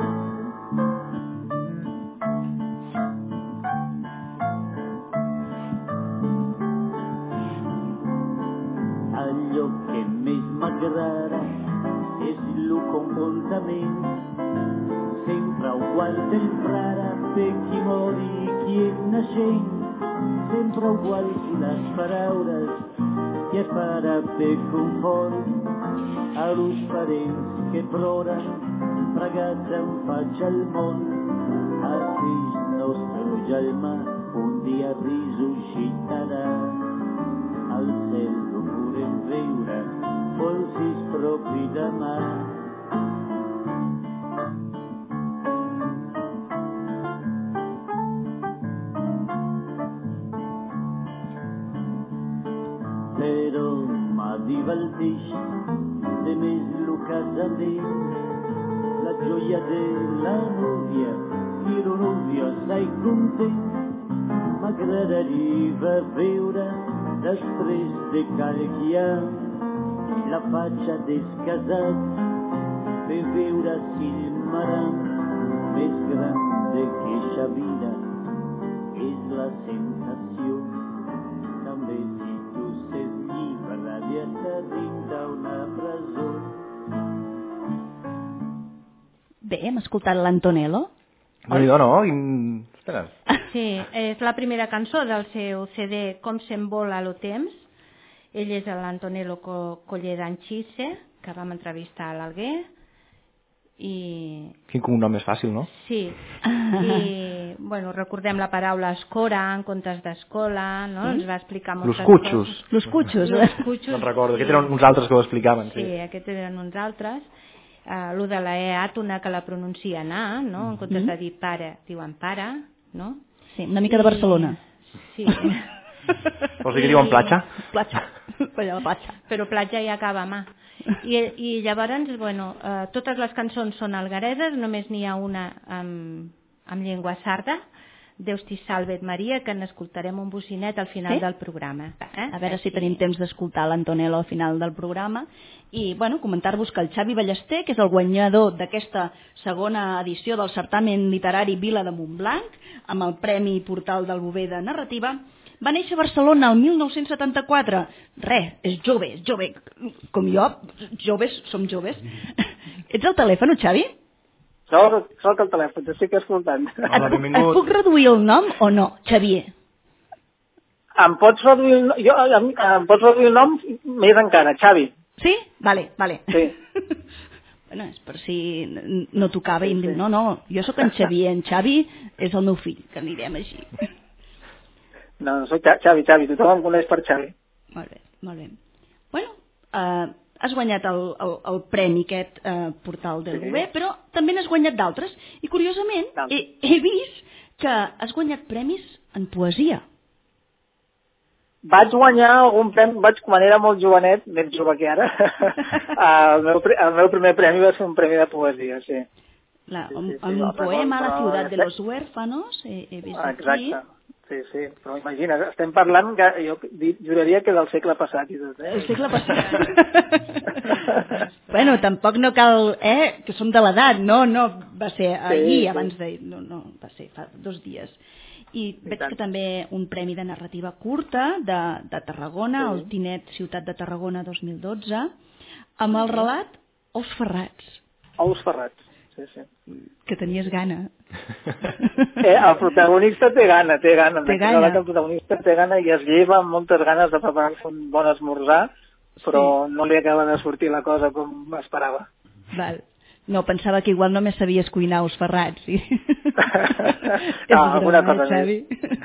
Allò que més m'agrada és el comportament sempre igual del frare per qui mori i qui és naixent, sempre igual que les paraules que es para per confort a los parents que ploren pregats en faig al món. A Crist nostre gelma un dia ressuscitarà, al cel ho podem veure forces propi demà. Però m'ha diverteix de més lo casament, la joia de la núvia i la núvia sai content. M'agradaria veure després de calquiar la fatxa descasat per veure si el maram més gran de queixa vida és la sensació. També si tu ses llibre de t'arrinda una presó. Bé, hem escoltat l'Antonello. No, no, no. Espera. Sí, és la primera cançó del seu C D Com s'envola lo temps. Ell és l'Antonello Coller d'Anxisse, que vam entrevistar a l'Alguer. I... Quin cognom més fàcil, no? Sí. I, bueno, recordem la paraula escora en comptes d'escola, no? Sí? Ens va explicar moltes Los cutxos. coses. Los cutxos. Los cutxos. No recordo, aquest eren uns altres que ho explicaven. Sí, sí, aquest eren uns altres. Uh, lo de la E àtona que la pronuncia na, no? En comptes de dir pare, diuen pare, no? Sí, una mica de Barcelona. Sí. Vols dir que diuen platja? Platja, allà la platja. Però platja ja acaba a mà. I, i llavors, bueno, eh, totes les cançons són alguereses, només n'hi ha una amb, amb llengua sarda, Deus t'hi salvet Maria, que n'escoltarem un bocinet al final sí? del programa. Eh? A veure si tenim temps d'escoltar l'Antonello al final del programa. I, bueno, comentar-vos que el Xavi Ballester, que és el guanyador d'aquesta segona edició del certamen literari Vila de Montblanc, amb el Premi Portal del Bover de Narrativa, va néixer a Barcelona el mil nou-cents setanta-quatre. Res, és jove, és jove. Com jo, joves, som joves. Ets al telèfon, Xavi? Soc, soc al telèfon, t'estic escoltant. Hola, benvingut. Et puc reduir el nom o no, Xavier? Em pots reduir el, jo, em, em pots reduir el nom més encara, Xavi. Sí? Vale, vale. Sí. Bueno, és per si no tocava i em diu, no, no, jo sóc en Xavier, en Xavi és el meu fill, que anirem així. No, no soc Xavi, Xavi, tothom em coneix per Xavi. Molt bé, molt bé. Bueno, eh, has guanyat el, el, el premi aquest eh, Portal del Gover, sí. Però també n'has guanyat d'altres. I curiosament he, he vist que has guanyat premis en poesia. Vaig guanyar algun premi, vaig, quan era molt jovenet, més jove que ara, el, meu, el meu primer premi va ser un premi de poesia, sí. La, sí, un, sí, sí, un no, poema a la no, ciutat no, de los huérfanos, he, he vist exacte. aquí. Sí, sí, però imagina't, estem parlant, que jo juraria que del segle passat. I tot, eh? El segle passat. Bueno, tampoc no cal, eh, que som de l'edat, no, no, va ser ahir, sí, sí. abans de... No, no, va ser fa dos dies. I, I veig tant. Que també un premi de narrativa curta de, de Tarragona, sí. El Tinet Ciutat de Tarragona dos mil dotze, amb el relat Ous Ferrats. Ous Ferrats. Sí, sí. Que tenies gana. Eh, el protagonista té gana, té gana. Té gana. El protagonista té gana i es lleva amb moltes ganes de preparar-se un bon esmorzar, però sí. No li acaba de sortir la cosa com esperava. Val. No, pensava que igual només sabies cuinar ous ferrats. Sí. No, alguna cosa Xavi.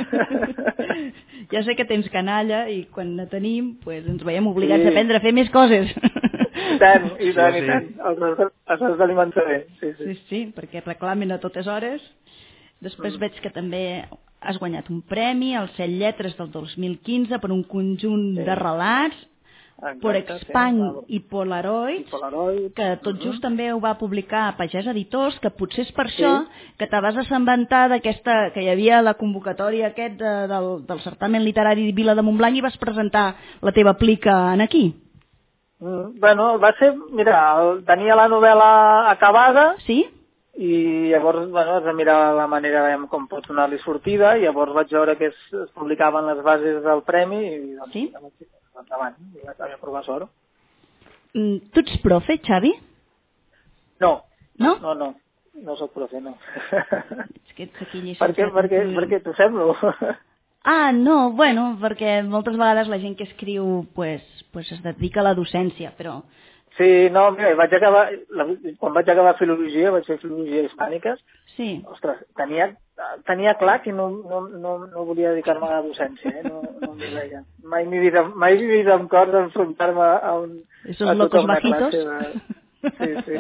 Ja sé que tens canalla i quan la tenim pues, ens veiem obligats sí. A aprendre a fer més coses. I tant, i tant, sí, i tant. Sí. Els has d'alimentar bé. Sí, sí. sí, sí, perquè reclamen a totes hores. Després mm. veig que també has guanyat un premi, el Set Lletres del dos mil quinze, per un conjunt sí. De relats, exacte, per Expand sí. I Polaroid, I Polaroid, que tot uh-huh. just també ho va publicar a Pagès Editors, que potser és per sí. Això que te vas assabentar d'aquesta, que hi havia la convocatòria aquest de, del, del certamen literari Vila de Montblanc i vas presentar la teva plica en aquí. Mm, bueno, va ser, mira, tenia la novel·la acabada. Sí? I llavors, bueno, es va mirar la manera de com pot donar-li sortida i llavors vaig veure que es, es publicaven les bases del premi i doncs, sí? Endavant, i vaig haver professor. Mm, tu ets profe, Xavi? No. No? No, no. No soc profe, no. És que ets aquí per què, per què, per què t'ho semblo? Ah, no, bueno, perquè moltes vegades la gent que escriu pues, pues es dedica a la docència, però... Sí, no, mira, vaig acabar, la, quan vaig acabar filologia, vaig fer filologia hispàniques, sí. Ostres, tenia, tenia clar que no, no, no, no volia dedicar-me a la docència, eh? no, no m'hi veia. Mai m'he vist, mai m'he vist amb cor d'enfrontar-me a un... Esos a tota locos bajitos. De... Sí, sí.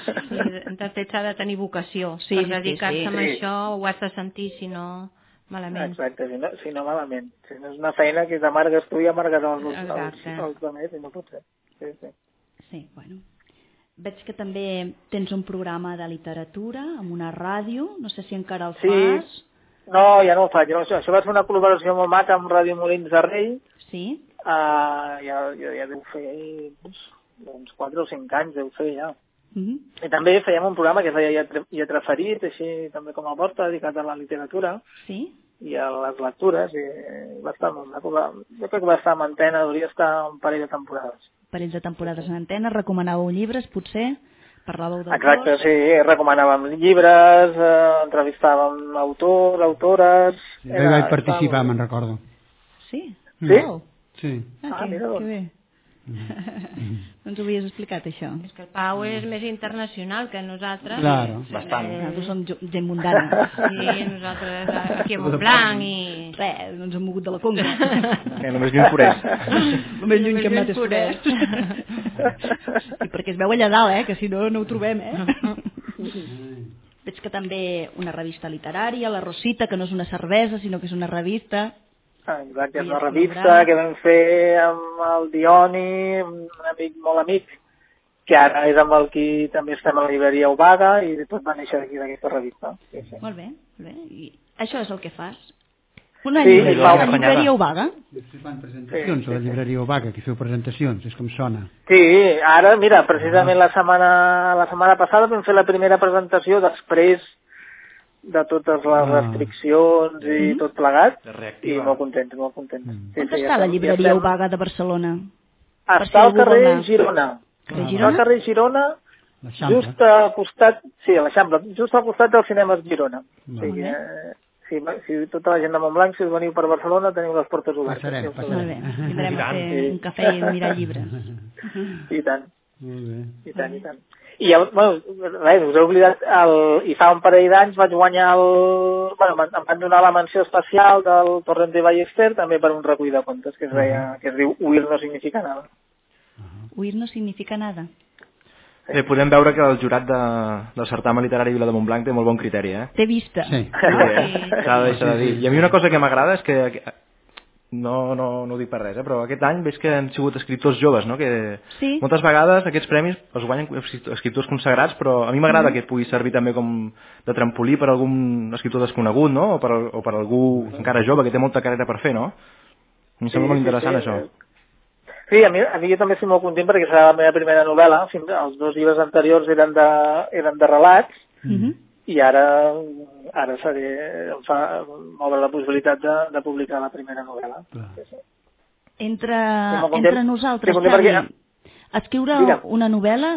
De fet, s'ha de tenir vocació. Sí, per dedicar-se sí, sí. a això ho has de sentir, si no... Malament. Exacte, si no, si no malament. Si no és una feina que t'amargues tu i amargues els, els, els, els altres, i no pot ser. Sí, sí. Sí, bueno. Veig que també tens un programa de literatura amb una ràdio, no sé si encara el sí. Fas. No, ja no ho faig. No, això va ser una col·laboració molt maca amb Ràdio Molins de Rei. Sí. Uh, ja, ja, ja deu fer uns quatre o cinc anys, deu fer ja. Uh -huh. I també fèiem un programa que es deia Lletra Ferit, així també com el vostre, dedicat a la literatura. Sí. I a les lectures, i va estar molt maco. Jo crec que va estar en antena, hauria estar un parell de temporades. Parells de temporades en antena, recomanàveu llibres, potser? Parlàveu d'autors? Exacte, sí, recomanàvem llibres, eh, entrevistàvem autors, autores... Sí, jo vaig participar, me'n recordo. Sí? Sí? Oh. Sí. Ah, ah que, mira, que bé. No ens ho havies explicat, això. És que el Pau és més internacional que nosaltres. Claro. Sí, bastant. Eh, nosaltres som gent mundana. Sí, nosaltres aquí a Montblanc i... Res, no ens hem mogut de la conca. Que només lluny forès. Només lluny que mates forès. I perquè es veu allà dalt, eh, que si no, no ho trobem, eh. Veig que també una revista literària, la Rosita, que no és una cervesa, sinó que és una revista... Exacte, és una revista que vam fer amb el Dioni, un amic molt amic, que ara és amb el qui també estem a la llibreria Obaga i tot va néixer d'aquí d'aquesta revista. Sí, sí. Molt bé, molt bé. I això és el que fas? Una sí, llibreria, la llibreria Obaga? Després fan presentacions sí, sí, a la llibreria Obaga, que feu presentacions, és com sona. Sí, ara, mira, precisament la setmana, la setmana passada vam fer la primera presentació després de totes les restriccions ah. i tot plegat, i molt contents, molt contents. Mm. Sí, On sí, està ja la llibreria Obaga de Barcelona? Està al carrer Girona. Ah. Està al carrer Girona, just al costat, sí, a l'Eixample, just al costat del cinema Girona. O sigui, eh, si, si tota la gent de Montblanc, si us veniu per Barcelona, teniu les portes obertes. Passarem, passarem. Molt bé, vindrem a fer un cafè i mirar llibres. I tant. Molt bé. I tant, i tant. I llavors, bueno, res, us he oblidat, el, i fa un parell d'anys vaig guanyar el... Bueno, em van donar la menció especial del Torrente Ballester, també per un recull de contes que es, deia, que es diu Huir no significa nada. Huir no significa nada. Bé, podem veure que el jurat de, del certamen literari Vila de Montblanc té molt bon criteri, eh? Té vista. Sí. S'ha de deixar de dir. I a mi una cosa que m'agrada és que... No, no, no ho dic per res, eh? Però aquest any veig que han sigut escriptors joves, no? Que sí. Moltes vegades aquests premis els guanyen escriptors consagrats, però a mi m'agrada mm. que pugui servir també com de trampolí per algun escriptor desconegut, no? O per, o per algú encara jove que té molta carrera per fer, no? A mi em sembla sí, molt interessant, sí, sí. això. Sí, a mi, a mi jo també estic molt content perquè serà la meva primera novel·la. Els dos llibres anteriors eren de, eren de relats, mm-hmm. i ara, ara seré, em fa, m'obre la possibilitat de, de publicar la primera novel·la. Sí, sí. Entre, entre nosaltres, Xavi, perquè... escriure Mira. una novel·la,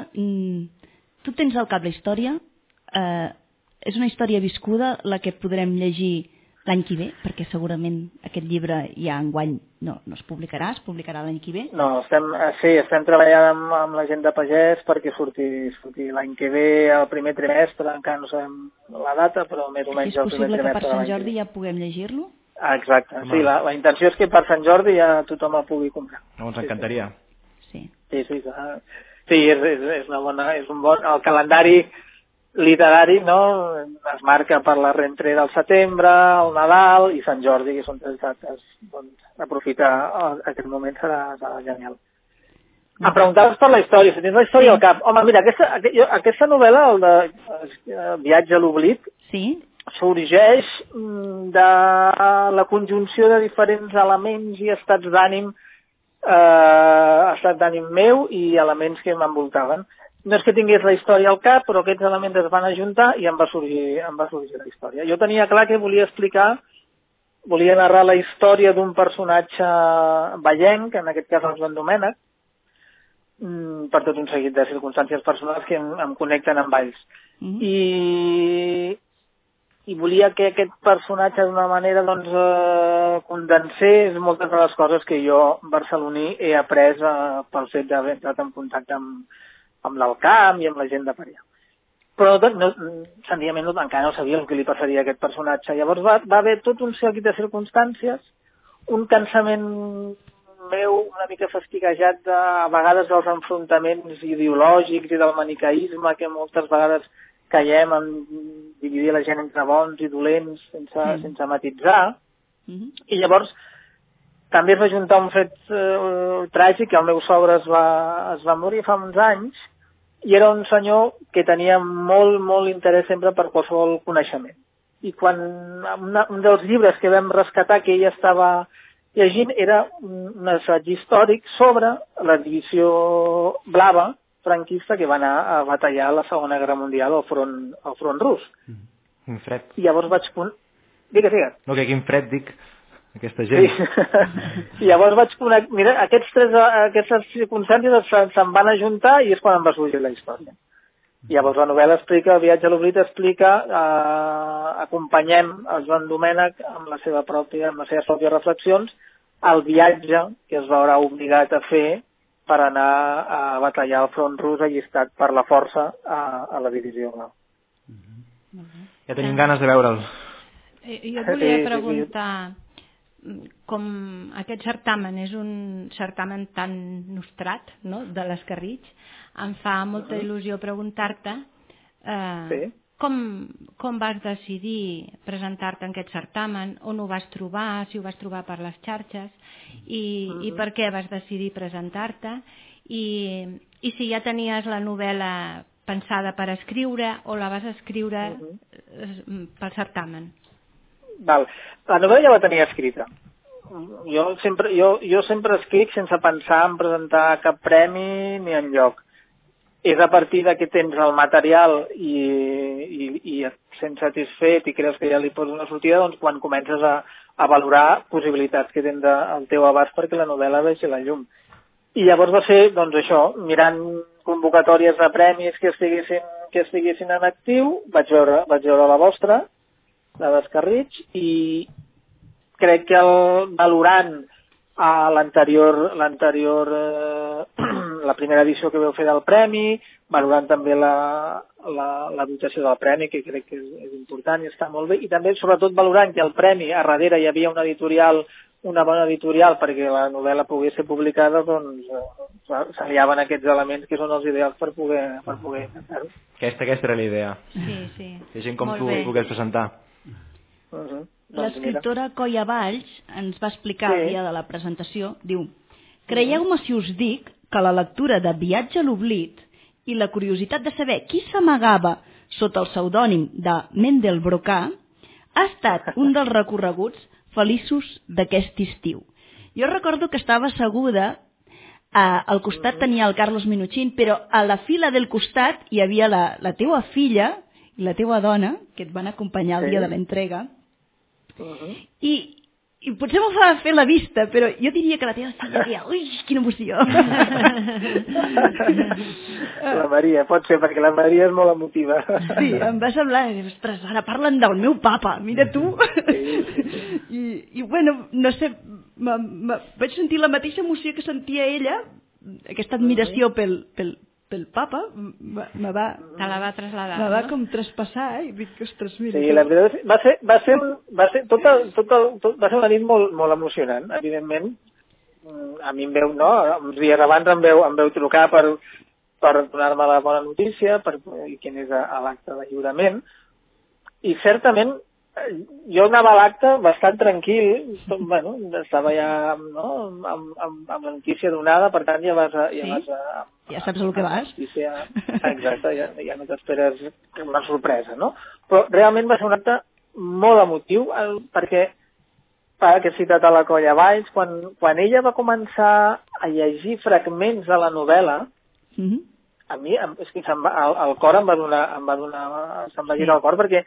tu tens al cap la història, eh, és una història viscuda la que podrem llegir l'any que ve, perquè segurament aquest llibre ja enguany no, no es publicarà, es publicarà l'any que ve. No, estem, sí, estem treballant amb, amb la gent de Pagès perquè surti, surti l'any que ve, el primer trimestre, encara no sabem la data, però més o menys el primer trimestre. És possible que per Sant Jordi ja puguem llegir-lo? Ah, exacte, sí, la, la intenció és que per Sant Jordi ja tothom el pugui comprar. No, ens encantaria. Sí, sí, sí, sí, sí és, és, és, una bona, és un bon... El calendari literari, no?, es marca per la reentrée del setembre, el Nadal i Sant Jordi, que són tres dates, doncs aprofitar aquest moment serà, serà genial. No. Em preguntaves per la història, si tens la història sí. al cap. Home, mira, aquesta, aquesta novel·la, el de Viatge a l'oblit, sí. sorgeix de la conjunció de diferents elements i estats d'ànim, eh, estat d'ànim meu i elements que m'envoltaven. No és que tingués la història al cap, però aquests elements es van ajuntar i em va sorgir, em va sorgir la història. Jo tenia clar que volia explicar, volia narrar la història d'un personatge vallenc, en aquest cas el Joan Domènech, per tot un seguit de circumstàncies personals que em, em connecten amb ells. Mm-hmm. I, I volia que aquest personatge d'una manera doncs, eh, condensés moltes de les coses que jo, barceloní, he après eh, pel fet d'haver entrat en contacte amb amb l'Alcamp i amb la gent de per allà. Però no, senzillament no, encara no sabia el que li passaria a aquest personatge. Llavors va, va haver tot un seguit de circumstàncies, un cansament meu una mica fastiguejat de, a vegades dels enfrontaments ideològics i del manicaïsme que moltes vegades caiem en dividir la gent entre bons i dolents sense, mm. sense matitzar. Mm-hmm. I llavors també es va juntar un fet eh, tràgic, el meu sogre es va, es va morir fa uns anys, i era un senyor que tenia molt, molt interès sempre per qualsevol coneixement. I quan una, un dels llibres que vam rescatar que ell estava llegint era un assaig històric sobre la divisió blava franquista que va anar a batallar a la Segona Guerra Mundial al front, al front rus. Quin fred. I llavors vaig... Digues, digues. No, que quin fred, dic. Aquesta gent. Sí. I llavors vaig connectar... Mira, aquests tres, aquestes circumstàncies se'n van ajuntar i és quan em va sorgir la història. I llavors la novel·la explica, el Viatge a l'oblit explica, eh, acompanyem el Joan Domènech amb, la seva pròpia, amb les seves pròpies reflexions al viatge que es veurà obligat a fer per anar a batallar al front rus allistat per la força a, a la divisió. Mm-hmm. Ja tenim ganes de veure'l. Jo volia preguntar... com aquest certamen és un certamen tan nostrat, no?, de l'Escarritx, em fa molta il·lusió preguntar-te eh, sí. com, com vas decidir presentar-te en aquest certamen, on ho vas trobar, si ho vas trobar per les xarxes i, uh-huh. i per què vas decidir presentar-te i, i si ja tenies la novel·la pensada per escriure o la vas escriure uh-huh. pel certamen. Val. La novel·la ja la tenia escrita. Jo sempre, jo, jo sempre escric sense pensar en presentar cap premi ni enlloc. És a partir de que tens el material i, i, i et sents satisfet i creus que ja li pots una sortida, doncs quan comences a, a valorar possibilitats que tens al teu abast perquè la novel·la vegi la llum. I llavors va ser, doncs això, mirant convocatòries de premis que estiguessin, que estiguessin en actiu, vaig veure, vaig veure la vostra, de Descarrits, i crec que el, valorant a l'anterior, l'anterior eh, la primera edició que vau fer del premi, valorant també la, la, la dotació del premi, que crec que és, és important i està molt bé, i també sobretot valorant que el premi a darrere hi havia una editorial, una bona editorial perquè la novel·la pogués ser publicada, doncs eh, s'aliaven aquests elements que són els ideals per poder, per poder cantar-ho. Aquesta, aquesta era la idea. Sí, sí. Que gent com molt tu bé. pogués presentar. Uh -huh. L'escriptora Coia Valls ens va explicar sí. el dia de la presentació, diu: creieu-me si us dic que la lectura de Viatge a l'oblit i la curiositat de saber qui s'amagava sota el pseudònim de Mendel Brocà ha estat un dels recorreguts feliços d'aquest estiu. Jo recordo que estava asseguda, eh, al costat tenia el Carlos Minuchin, però a la fila del costat hi havia la, la teua filla i la teua dona, que et van acompanyar el dia de l'entrega, Uh-huh. I, i potser m'ho fa fer la vista, però jo diria que la teva filla deia, ui, quina emoció. La Maria, pot ser, perquè la Maria és molt emotiva. Sí, em va semblar, ostres, ara parlen del meu papa, mira tu. Sí, sí, sí. I, I bueno, no sé, m, m, vaig sentir la mateixa emoció que sentia ella, aquesta admiració uh-huh. pel, pel, pel papa, me va... Te la va traslladar, me va no? com traspassar, eh? I dic, ostres, mira... Sí, la veritat va ser, va ser, va ser, tot el, tot el, tot, va ser una nit molt, molt emocionant, evidentment. A mi em veu, no, uns dies abans em veu, em veu trucar per, per donar-me la bona notícia, per quin és a, a l'acte de lliurament, i certament jo anava a l'acte bastant tranquil, bueno, estava ja no, amb, amb, amb la notícia donada, per tant ja vas a... Ja, sí? vas a, ja saps el que vas. Notícia, exacte, ja, ja no t'esperes una sorpresa, no? Però realment va ser un acte molt emotiu, el, perquè, que he citat a la Colla Valls, quan, quan ella va començar a llegir fragments de la novel·la, mm-hmm. a mi és que se'm va, el, el cor em va donar, em va donar se'm va girar el cor, perquè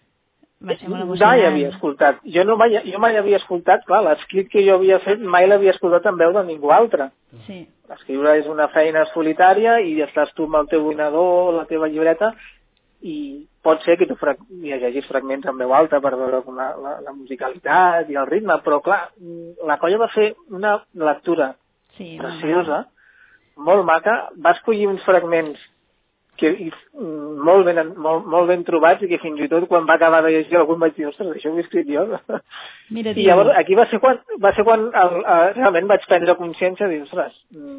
mai havia escoltat. Jo, no mai, jo mai havia escoltat, clar, l'escrit que jo havia fet mai l'havia escoltat en veu de ningú altre. Sí. Escriure és una feina solitària i estàs tu amb el teu ordinador, la teva llibreta, i pot ser que tu fra llegis fragments en veu alta per veure la, la, la musicalitat i el ritme, però clar, la Colla va fer una lectura sí, preciosa, molt maca, va escollir uns fragments que molt ben, molt, molt ben trobats i que fins i tot quan va acabar de llegir algun vaig dir, ostres, això ho he escrit jo. Mira, I llavors aquí va ser quan, va ser quan el, el, realment vaig prendre consciència de dir, ostres,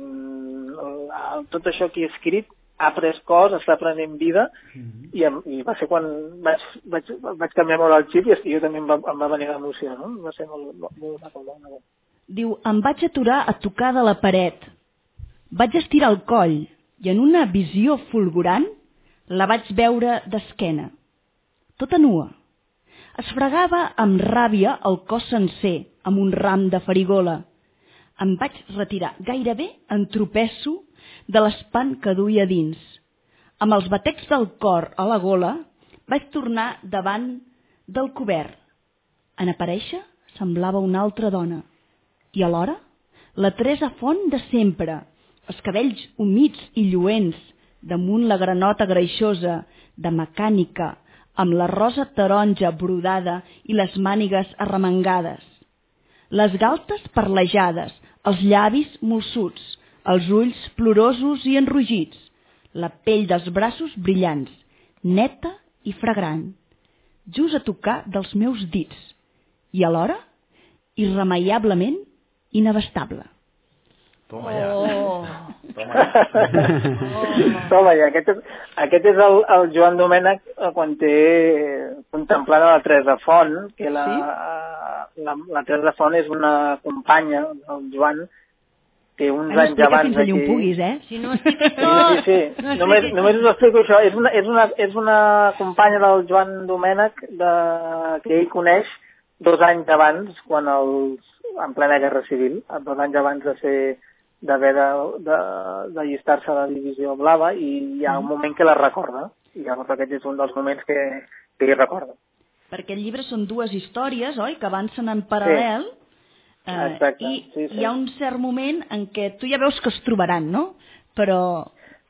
el, tot això que he escrit ha pres cos, està prenent vida, mm-hmm. i, i va ser quan vaig, vaig, vaig canviar molt el xip i jo també em va, em va venir l'emoció, no? Va ser molt, molt, molt, molt, molt. Diu, em vaig aturar a tocar de la paret, vaig estirar el coll, i en una visió fulgurant la vaig veure d'esquena, tota nua. Es fregava amb ràbia el cos sencer amb un ram de farigola. Em vaig retirar gairebé en tropesso de l'espant que duia dins. Amb els batecs del cor a la gola vaig tornar davant del cobert. En aparèixer semblava una altra dona i alhora la Teresa Font de sempre, els cabells humits i lluents, damunt la granota greixosa, de mecànica, amb la rosa taronja brodada i les mànigues arremangades. Les galtes perlejades, els llavis molsuts, els ulls plorosos i enrogits, la pell dels braços brillants, neta i fragrant, just a tocar dels meus dits, i alhora, irremeiablement inabastable. Toma ja. Oh. Toma ja. Toma ja. Aquest és, aquest és el, el Joan Domènech quan té contemplant a la Teresa Font, que la, sí? la, la Teresa Font és una companya del Joan que uns Hem anys abans fins allà on puguis, eh? Si no expliques tot... Sí, sí, sí. No només, només us explico això. És una, és, una, és una companya del Joan Domènech de, que ell coneix dos anys abans, quan els, en plena Guerra Civil, dos anys abans de ser d'haver d'allistar-se a la Divisió Blava, i hi ha un moment que la recorda, i llavors aquest és un dels moments que, que hi recorda. Perquè el llibre són dues històries, oi?, que avancen en paral·lel, sí. eh, Exacte, i sí, sí. hi ha un cert moment en què tu ja veus que es trobaran, no? Però,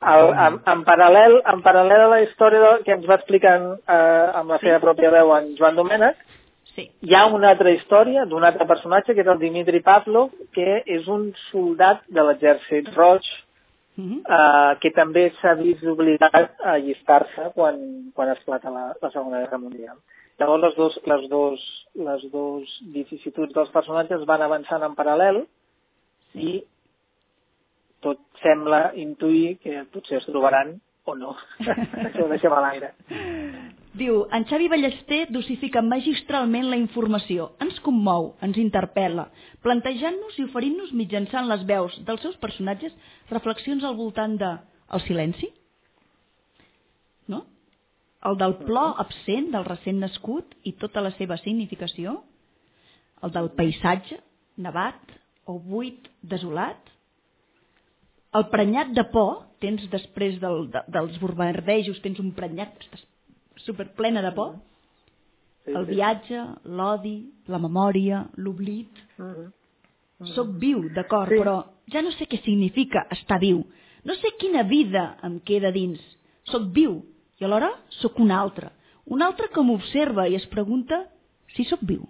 El, en, en, paral·lel, en paral·lel a la història que ens va explicant eh, amb la seva pròpia veu en Joan Domènech, sí. Hi ha una altra història d'un altre personatge, que és el Dimitri Pavlov, que és un soldat de l'exèrcit roig, uh-huh. eh, que també s'ha vist obligat a allistar-se quan, quan esclata la, la Segona Guerra Mundial. Llavors les dos, les dos, les dos vicissituds dels personatges van avançant en paral·lel i tot sembla intuir que potser es trobaran o no. Això ho deixem a l'aire. Diu, en Xavi Ballester dosifica magistralment la informació, ens commou, ens interpel·la, plantejant-nos i oferint-nos mitjançant les veus dels seus personatges reflexions al voltant de el silenci, no? El del plor absent del recent nascut i tota la seva significació, el del paisatge nevat o buit desolat, el prenyat de por, tens després del, de, dels bombardejos, tens un prenyat, estàs superplena de por, el viatge, l'odi, la memòria, l'oblit. Soc viu, d'acord, sí. Però ja no sé què significa estar viu. No sé quina vida em queda dins. Soc viu i alhora soc un altre. Un altre que m'observa i es pregunta si soc viu.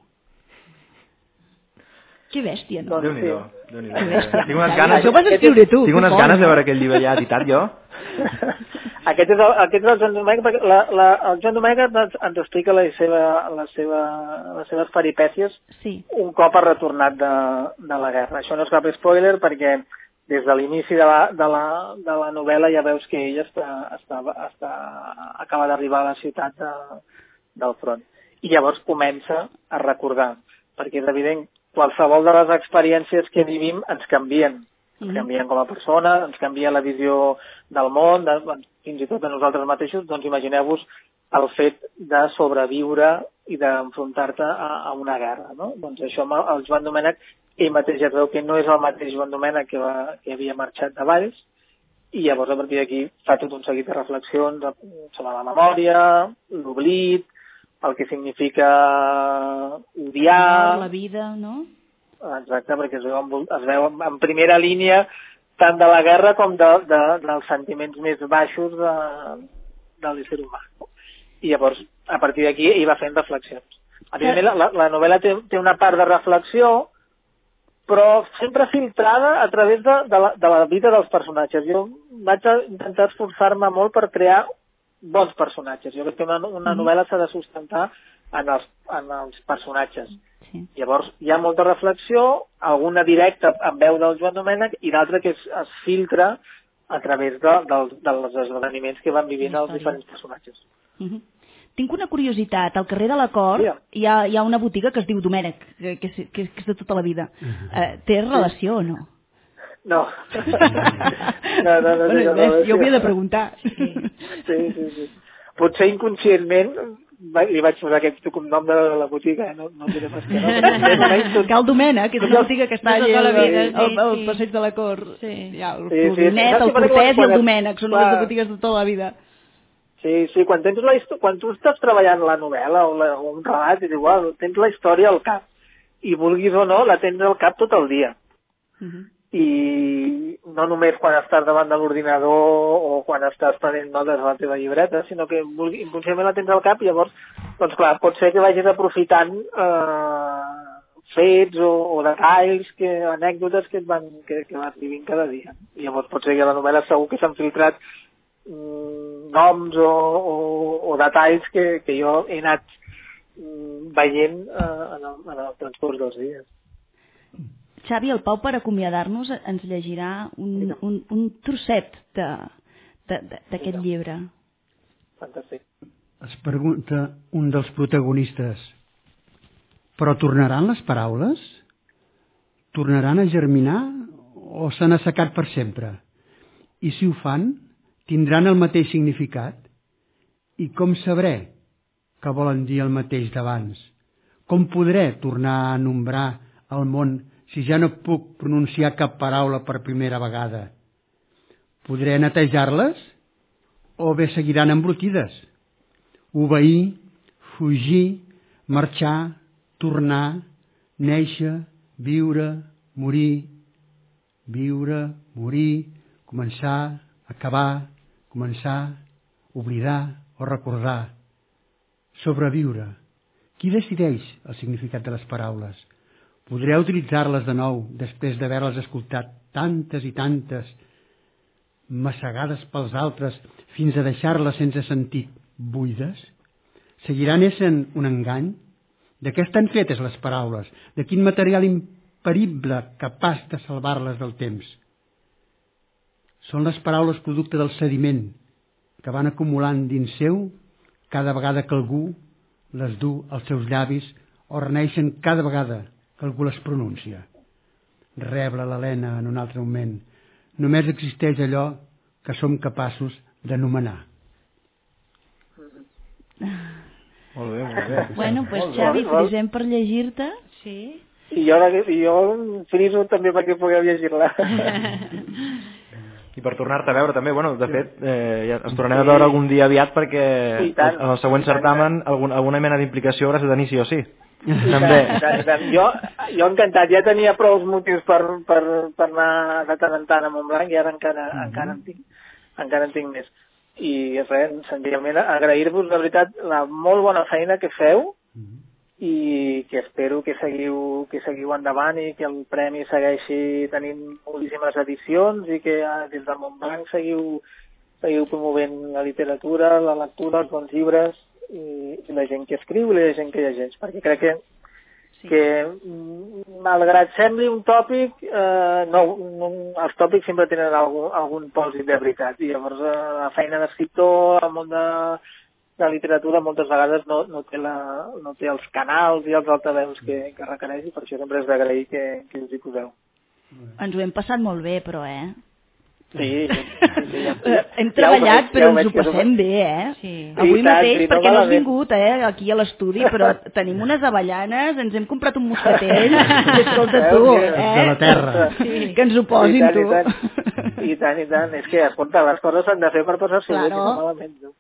Que bèstia, no? Déu-n'hi-do. Que bèstia. Tinc unes ganes, Això ho vas escriure tu. Tinc unes ganes de veure aquell llibre ja editat, jo. Aquest és el, aquest és el Joan Domènech, perquè la, la, el Joan Domènech ens, ens explica la seva, la seva, les seves peripècies sí. Un cop ha retornat de, de la guerra. Això no és cap spoiler perquè des de l'inici de, la, de, la, de la novel·la ja veus que ell està, està, està, acaba d'arribar a la ciutat de, del front. I llavors comença a recordar, perquè és evident qualsevol de les experiències que vivim ens canvien. Ens canvien com a persona, ens canvia la visió del món, de, fins i tot a nosaltres mateixos. Doncs imagineu-vos el fet de sobreviure i d'enfrontar-te a, a una guerra, no? Doncs això el Joan Domènech, ell mateix ja veu que no és el mateix Joan Domènech que, va, que havia marxat de Valls, i llavors a partir d'aquí fa tot un seguit de reflexions sobre la memòria, l'oblit, el que significa odiar... La vida, no? Exacte, perquè es veu, en, es veu en primera línia tant de la guerra com de, de, dels sentiments més baixos de, de l'ésser humà. I llavors, a partir d'aquí, ell va fent reflexions. Evidentment, la, la novel·la té, té una part de reflexió, però sempre filtrada a través de, de, la, de la vida dels personatges. Jo vaig intentar esforçar-me molt per crear bons personatges. Jo crec que una, una novel·la s'ha de sustentar en els, en els personatges. Sí. Llavors hi ha molta reflexió, alguna directa en veu del Joan Domènech i l'altra que es, es filtra a través de, de, dels esdeveniments que van vivint els diferents personatges. Uh -huh. Tinc una curiositat. Al carrer de la Cort yeah. hi, ha, hi ha una botiga que es diu Domènech, que, que, que, que és de tota la vida. Uh -huh. eh, té relació o no? No. no, no, no, bueno, no, no, no jo hauria de preguntar. Sí, sí, sí. Potser inconscientment li vaig posar aquest cognom de la botiga, eh? no, no diré pas que no. Cal Domènec, que és una botiga que està allà al, al passeig de la Cort. Sí. Ja, el sí, Florinet, sí, sí. el Cortès i el Domènec, són les botigues de tota la vida. Sí, sí, quan, tens la, quan tu estàs treballant la novel·la o, la, o un relat, és igual, tens la història al cap, i vulguis o no, la tens al cap tot el dia. Uh -huh. I no només quan estàs davant de l'ordinador o quan estàs prenent notes a la teva llibreta, sinó que inconscientment la tens al cap i llavors, doncs clar, pot ser que vagis aprofitant eh, fets o, o detalls, que, anècdotes que et van, que, que vas vivint cada dia. I llavors pot ser que a la novel·la segur que s'han filtrat mm, noms o, o, o detalls que, que jo he anat mm, veient eh, en, el, en el transcurs dels dies. Xavi, el Pau, per acomiadar-nos, ens llegirà un, un, un trosset d'aquest llibre. Fantàstic. Es pregunta un dels protagonistes, però tornaran les paraules? Tornaran a germinar o s'han assecat per sempre? I si ho fan, tindran el mateix significat? I com sabré que volen dir el mateix d'abans? Com podré tornar a nombrar el món si ja no puc pronunciar cap paraula per primera vegada? Podré netejar-les o bé seguiran embrotides? Obeir, fugir, marxar, tornar, néixer, viure, morir, viure, morir, començar, acabar, començar, oblidar o recordar, sobreviure. Qui decideix el significat de les paraules? Podré utilitzar-les de nou després d'haver-les escoltat tantes i tantes, massegades pels altres fins a deixar-les sense sentit, buides? Seguiran essent un engany? De què estan fetes les paraules? De quin material imperible capaç de salvar-les del temps? Són les paraules producte del sediment que van acumulant dins seu cada vegada que algú les du als seus llavis o reneixen cada vegada que algú les pronuncia. Rebla l'Helena en un altre moment. Només existeix allò que som capaços d'anomenar. Molt bé, molt bé. Bueno, doncs Xavi, frisem per llegir-te. Sí. I jo, jo friso també perquè pugueu llegir-la. I per tornar-te a veure també, bueno, de fet, eh, ja ens tornarem a veure algun dia aviat perquè tant, en el següent certamen algun, alguna mena d'implicació hauràs de tenir sí o sí. També. I tant, i tant. Jo, jo encantat, ja tenia prou motius per, per, per anar de tant en tant a Montblanc i ara encara, mm-hmm. encara, en tinc, encara en tinc més. I res, senzillament agrair-vos de veritat la molt bona feina que feu mm-hmm. i que espero que seguiu, que seguiu endavant i que el premi segueixi tenint moltíssimes edicions i que des de Montblanc seguiu, seguiu promovent la literatura, la lectura, els bons llibres i, i la gent que escriu i la gent que llegeix, perquè crec que, sí. que malgrat sembli un tòpic, eh, no, no, els tòpics sempre tenen algun, algun pòsit de veritat i llavors eh, la feina d'escriptor, el món de la literatura moltes vegades no, no, té la, no té els canals i els altaveus que, que requereix i per això sempre és d'agrair que, que us hi poseu. Ens ho hem passat molt bé, però, eh? Sí, sí, sí, ja, ja, hem treballat, ja però ja ens ho passem bé, eh? Sí. Avui sí, mateix, sí, perquè no no has vingut eh, aquí a l'estudi, però tenim unes avellanes, ens hem comprat un moscatell, i escolta tu, eh? De la terra. Sí. Que ens ho posin, I tant, tu. I tant, i tant, i tant. És que, escolta, les coses s'han de fer per passar-s'ho bé, no malament. No?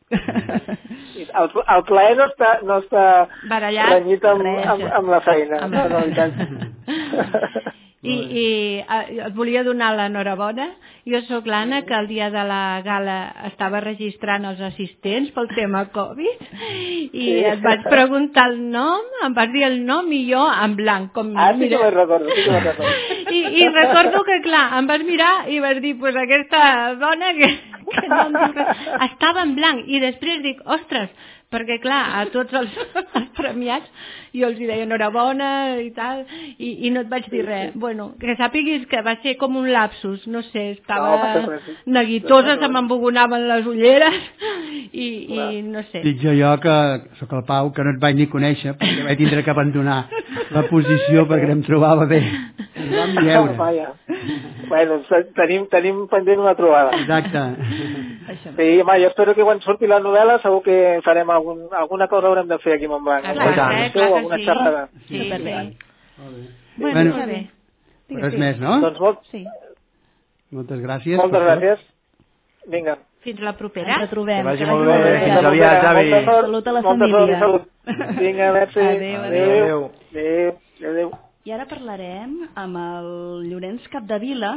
El, el plaer no està, no està renyit amb, amb, amb la feina. Amb la... No, no, I, i et volia donar l'enhorabona. Jo sóc l'Anna, que el dia de la gala estava registrant els assistents pel tema Covid i sí. et vaig preguntar el nom, em vas dir el nom i jo en blanc. Com, ah, sí que me'n recordo, sí que me'n recordo. I, I recordo que, clar, em vas mirar i vas dir, pues aquesta dona que, que no em diu res, estava en blanc. I després dic, ostres, perquè clar, a tots els, els premiats jo els hi deia enhorabona i tal, i, i no et vaig dir res. Bueno, que sàpiguis que va ser com un lapsus, no sé, estava no, neguitosa, se m'embogonaven les ulleres i, i no sé. Dic jo, jo que sóc el Pau, que no et vaig ni conèixer perquè vaig tindre que abandonar la posició perquè no em trobava bé. Ens vam veure. Bueno, tenim, tenim pendent una trobada. Exacte. Sí, home, jo espero que quan surti la novel·la segur que farem algun, alguna cosa haurem de fer aquí a Montblanc. Ah, clar, clar, clar, alguna sí. xerrada. Sí, sí. sí. Bueno, bueno bé. Res més, no? Doncs molt... Sí. Moltes gràcies. Moltes gràcies. Vinga. Fins la propera. Ens retrobem. Que vagi molt bé. Fins aviat, Xavi. Salut a la família. Salut. Vinga, merci. Adéu, adéu. Adéu. Adéu. I ara parlarem amb el Llorenç Capdevila.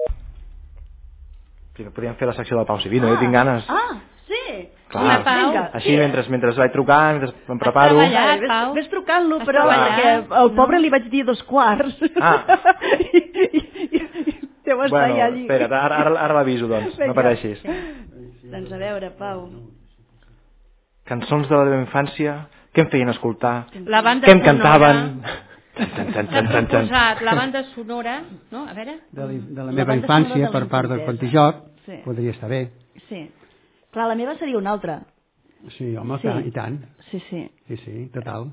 Podríem fer la secció del Pau Civino, ah, jo tinc ganes. Ah, sí? Clar, Pau. així mentre, mentre vaig trucant, mentre em preparo... Has treballat, Pau? Ves trucant-lo, però que el pobre li vaig dir dos quarts. Ah. I, i, i, deu estar bueno, ja allí. Espera't, ara, ara, ara l'aviso, doncs, no pateixis. Sí. Doncs a veure, Pau. Cançons de la meva infància, què em feien escoltar, la banda què em cantaven... Tan, tan, tan, tan, tan, tan. Posat la banda sonora, no? A veure. De la, de la meva la infància, per part del Contijoc, sí. Podria estar bé. Sí. Clar, la meva seria una altra. Sí, home, sí. Tant, i tant. Sí, sí. Sí, sí, total.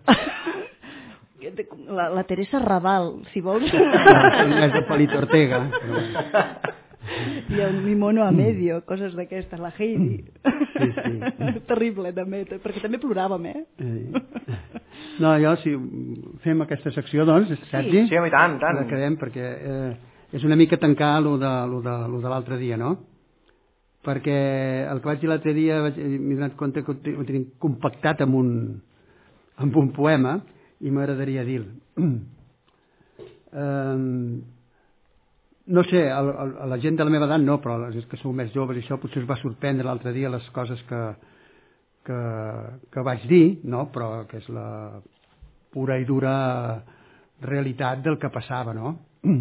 La, la Teresa Raval, si vols. És de Palito Ortega. I el Mi mono a medio, coses d'aquestes, la Heidi. Sí, sí. Terrible, també, perquè també ploràvem, eh? Sí. No, jo, si fem aquesta secció, doncs, Sergi? Sí, sí, i tant, tant. La quedem, perquè eh, és una mica tancar lo de, lo de, lo de l'altre dia, no? Perquè el que vaig dir l'altre dia m'he donat compte que ho tenim compactat amb un, amb un poema i m'agradaria dir-lo. Um, no sé, a, a la gent de la meva edat no, però els que sou més joves i això potser us va sorprendre l'altre dia les coses que, que, que vaig dir, no? Però que és la pura i dura realitat del que passava, no?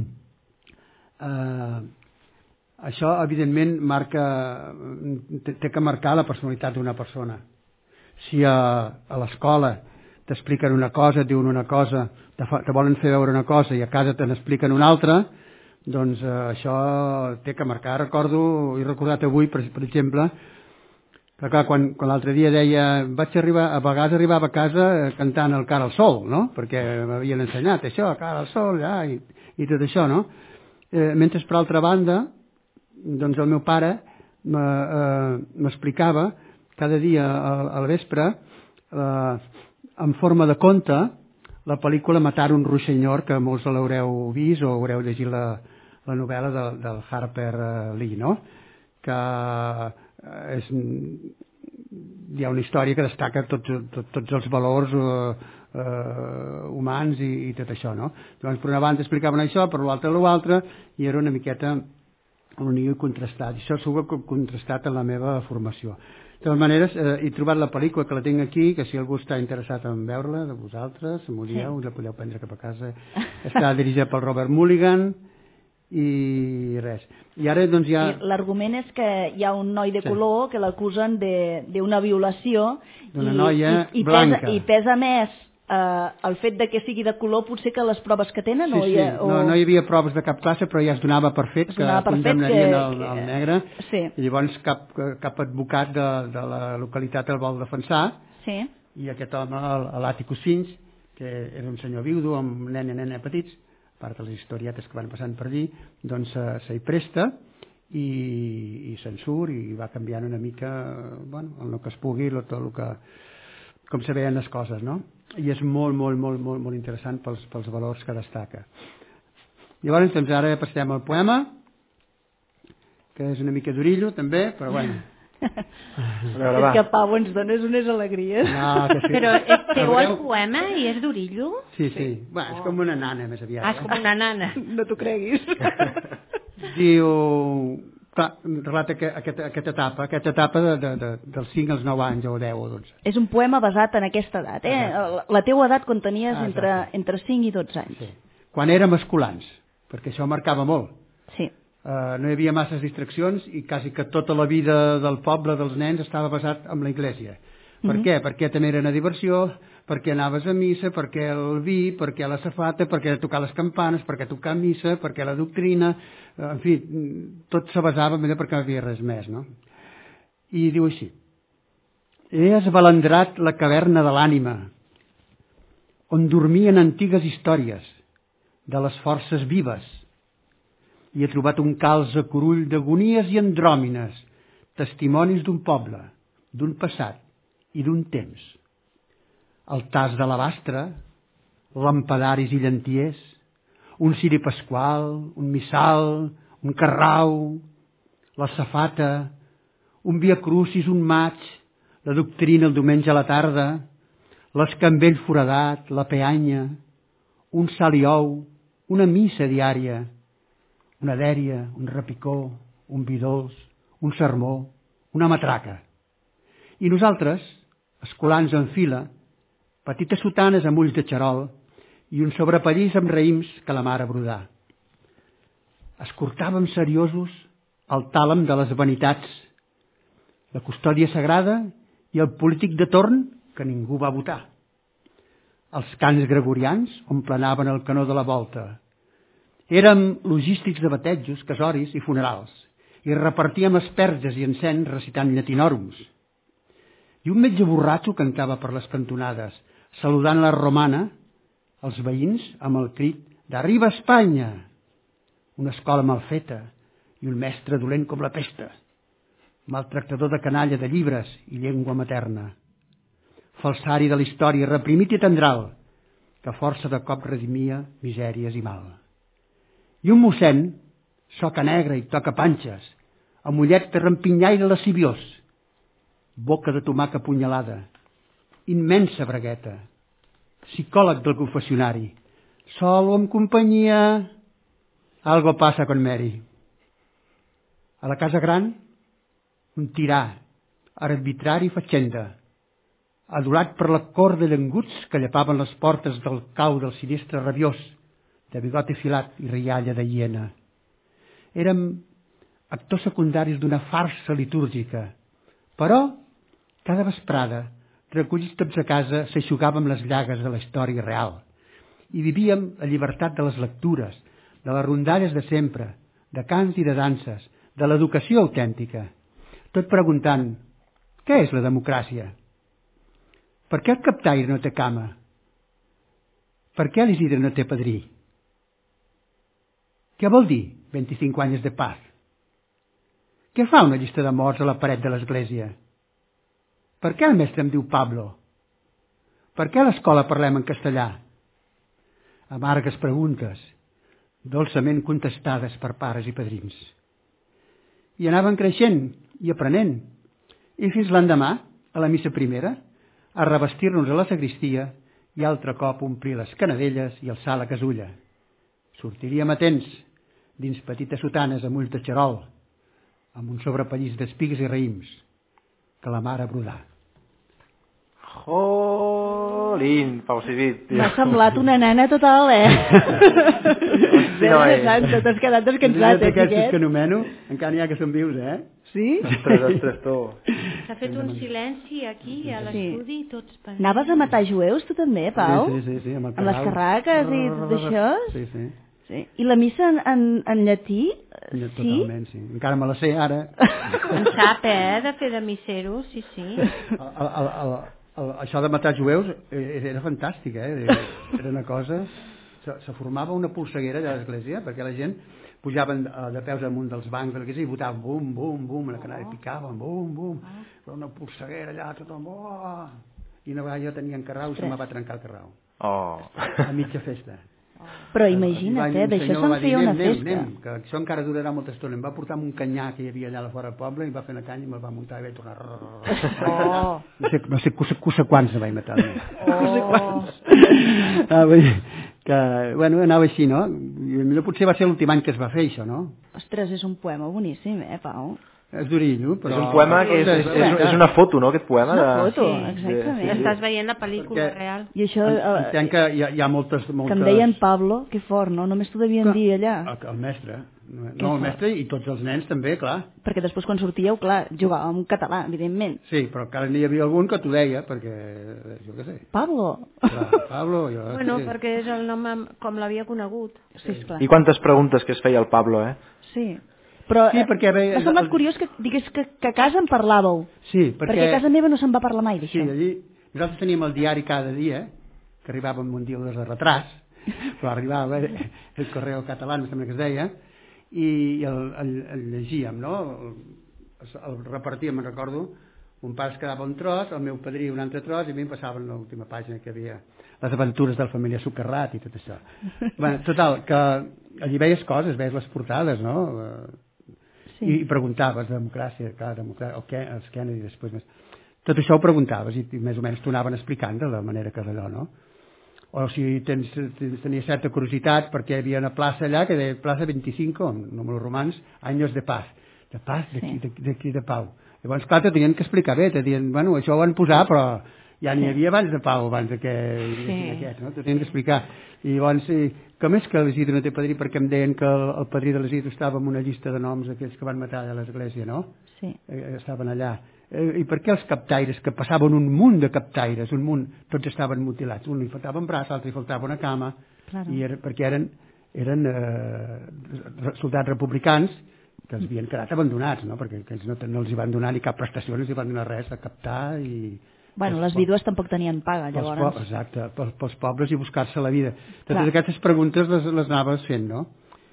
Eh, això, evidentment, marca, té que marcar la personalitat d'una persona. Si a, a l'escola t'expliquen una cosa, et diuen una cosa, te, fa, te volen fer veure una cosa i a casa te n'expliquen una altra, doncs eh, això té que marcar. Recordo, he recordat avui, per, per exemple, que clar, quan, quan l'altre dia deia, vaig arribar, a vegades arribava a casa cantant el Cara al Sol, no? Perquè m'havien ensenyat això, Cara al Sol, ja, i, i tot això, no? Eh, mentre, per altra banda, doncs el meu pare m'explicava cada dia al vespre, eh, en forma de conte, la pel·lícula Matar un ruixenyor, que molts l'haureu vist o haureu llegit la, la novel·la del, del Harper Lee, no? Que és, hi ha una història que destaca tots, tots, tots els valors eh, eh, humans i, i tot això, no? Llavors, per una banda explicaven això, per l'altra l'altre, i era una miqueta únic i contrastat. I això segur que contrastat en la meva formació. De totes maneres, eh, he trobat la pel·lícula, que la tinc aquí, que si algú està interessat en veure-la, de vosaltres, m'ho dieu, us la podeu prendre cap a casa. Està dirigida pel Robert Mulligan i res. I ara, doncs, hi ha... L'argument és que hi ha un noi de color sí. que l'acusen d'una violació d'una noia i, i, blanca. Pesa, i pesa més Uh, el fet de que sigui de color potser que les proves que tenen? Sí, o sí. Ha, o... No, no hi havia proves de cap classe, però ja es donava per fet que condemnarien que... el, el negre, sí. I llavors cap, cap advocat de, de la localitat el vol defensar, sí. I aquest home, l'Àticus Finch, que era un senyor viudo amb nen i nena petits, a part de les historietes que van passant per allí, doncs s'hi presta i, i se'n surt i va canviant una mica, bueno, el que es pugui, tot el que... com se veien les coses, no? I és molt, molt, molt, molt, molt interessant pels, pels valors que destaca. Llavors, doncs, ara passem al poema, que és una mica d'orillo, també, però bueno. Veure, és que, Pau, ens dones unes alegries. No, que sí. Però és teu el poema i és d'orillo? Sí, sí. Bueno, és com una nana, més aviat. Ah, és com una nana. No t'ho creguis. Diu... Clar, relata aquesta, aquesta etapa, aquesta etapa de, de, de, dels cinc als nou anys, o deu o dotze. És un poema basat en aquesta edat, eh? La, la teua edat quan tenies ah, entre, entre cinc i dotze anys. Sí. Quan érem escolans, perquè això marcava molt. Sí. Uh, no hi havia masses distraccions i quasi que tota la vida del poble, dels nens, estava basat en la iglesia. Per mm-hmm. què? Perquè també era una diversió, perquè anaves a missa, perquè el vi, perquè la safata, perquè tocar les campanes, perquè tocar missa, perquè la doctrina, en fi, tot se basava perquè no hi havia res més, no? I diu així: he esbalandrat la caverna de l'ànima, on dormien antigues històries de les forces vives, i he trobat un calze curull d'agonies i andròmines, testimonis d'un poble, d'un passat i d'un temps. El tas de l'abastre, lampadaris i llantiers, un ciri pasqual, un missal, un carrau, la safata, un via crucis, un maig, la doctrina el diumenge a la tarda, l'escambell foradat, la peanya, un sal i ou, una missa diària, una dèria, un repicó, un vi dolç, un sermó, una matraca. I nosaltres, escolans en fila, petites sotanes amb ulls de xarol i un sobrepallís amb raïms que la mare brodà. Escortàvem seriosos el tàlem de les vanitats, la custòdia sagrada i el polític de torn que ningú va votar. Els cants gregorians omplanaven el canó de la volta. Érem logístics de batejos, casoris i funerals, i repartíem asperges i encens recitant llatinòrums. I un metge borratxo cantava per les cantonades, saludant la romana, els veïns amb el crit d'Arriba Espanya! Una escola mal feta i un mestre dolent com la pesta, maltractador de canalla de llibres i llengua materna. Falsari de la història reprimit i tendral, que a força de cop redimia misèries i mal. I un mossèn, soca negra i toca panxes, amb ullet de rampinyaire lasciviós, boca de tomaca apunyalada, immensa bragueta, psicòleg del confessionari, sol o amb companyia, Algo passa con Mary. A la casa gran, un tirà, arbitrari faccenda, adorat per la cor de llenguts que llepaven les portes del cau del sinistre rabiós, de bigoti filat i rialla de hiena. Érem actors secundaris d'una farsa litúrgica, però cada vesprada, recollits tots a casa, s'eixugàvem les llagues de la història real i vivíem la llibertat de les lectures, de les rondalles de sempre, de cants i de danses, de l'educació autèntica, tot preguntant, què és la democràcia? Per què el captaire no té cama? Per què l'Isidre no té padrí? Què vol dir vint-i-cinc anys de paz? Què fa una llista de morts a la paret de l'església? Per què el mestre em diu Pablo? Per què a l'escola parlem en castellà? Amargues preguntes, dolçament contestades per pares i padrins. I anaven creixent i aprenent, i fins l'endemà, a la missa primera, a revestir-nos a la sagristia i altre cop omplir les canadelles i alçar la casulla. Sortiríem a temps, dins petites sotanes amb ulls de xarol, amb un sobrepallís d'espigues i raïms, que la mare brodà. Jolín, Pau Civit. M'ha semblat una nena total, eh? Déu sant, t'has quedat descansat, eh, Aquests que anomeno, encara n'hi ha que són vius, eh? Sí? Ostres, ostres, tu. S'ha fet un silenci aquí, a l'estudi, tots per... Anaves a matar jueus, tu també, Pau? Sí, sí, sí, amb el amb les carraques i tot això? Sí, sí. Sí. I la missa en, en, en llatí? Totalment, sí. Encara me la sé ara. En sap, eh, de fer de missero, sí, sí. El, el, el, el, això de matar jueus era fantàstic, eh? Era una cosa... Se, se formava una polseguera allà a l'església, perquè la gent pujaven de peus amunt dels bancs de l'església i votaven bum, bum, bum, la canalla picaven, bum, bum, però una polseguera allà, tothom, oh! I una vegada jo tenia en carrau i se me va trencar el carrau. Oh. A mitja festa. Però imagina't, eh, d'això se'n feia una festa. Anem, anem, que això encara durarà molta estona. Em va portar amb un canyà que hi havia allà a la fora del poble i em va fer una canya i me'l va muntar i vaig tornar. Oh. No sé, no sé cussa, cussa quants em vaig matar. Oh. Cussa quants. Ah, vull dir que, bueno, anava així, no? I millor potser va ser l'últim any que es va fer això, no? Ostres, és un poema boníssim, eh, Pau? És durillo, però... És un poema que és, és, és, és una foto, no, aquest poema? És una de... foto, exactament. Sí, sí. Estàs veient la pel·lícula Perquè real. I això... Entenc que hi ha, hi ha moltes, moltes... Que em deien Pablo, que fort, no? Només t'ho devien dir allà. El, el mestre. No, el mestre i tots els nens també, clar. Perquè després quan sortíeu, clar, jugàvem en català, evidentment. Sí, però encara n'hi havia algun que t'ho deia, perquè, jo què sé. Pablo. Clar, Pablo, jo... Bueno, sí. perquè és el nom com l'havia conegut. Sí, esclar. I quantes preguntes que es feia el Pablo, eh? Sí. Però sí, perquè ve... m'ha semblat curiós que digués que, que a casa en parlàveu. Sí, perquè... Perquè a casa meva no se'n va parlar mai d'això. Sí, allí... Nosaltres teníem el diari cada dia, que arribava amb un dia o dos de retras, però arribava el, el Correo Català, em sembla que es deia, i el, el, el llegíem, no? El, el repartíem, me'n recordo, un pare es quedava un tros, el meu padrí un altre tros, i a mi em passaven l'última pàgina que havia, les aventures de la família Socarrat i tot això. Bueno, total, que allí veies coses, veies les portades, no? Sí. I preguntaves democràcia, clar, democràcia, el què, els Kennedy després més. Tot això ho preguntaves i, i més o menys t'ho anaven explicant de la manera que d'allò, no? O si tens, tens, tenies certa curiositat perquè hi havia una plaça allà que deia plaça vint-i-cinc, en números romans, anys de paz. De paz, d'aquí sí. de, de, de pau. Llavors, clar, te tenien que explicar bé, te diuen, bueno, això ho van posar, però ja n'hi havia abans de pau, abans que sí. aquest, no? Te tenien que explicar. I llavors, sí, com és que l'Isidre no té padrí? Perquè em deien que el, el padrí de l'Isidre estava en una llista de noms d'aquells que van matar a l'església, no? Sí. Eh, estaven allà. Eh, I per què els captaires, que passaven un munt de captaires, un munt, tots estaven mutilats? Un li faltava un braç, l'altre li faltava una cama, claro. I era, perquè eren, eren eh, soldats republicans que els havien quedat abandonats, no? Perquè ells no, no els hi van donar ni cap prestació, no els hi van donar res a captar i... Bueno, les vídues tampoc tenien paga, llavors. Po exacte, pels, pels pobles i buscar-se la vida. Totes Clar. Aquestes preguntes les, les anaves fent, no?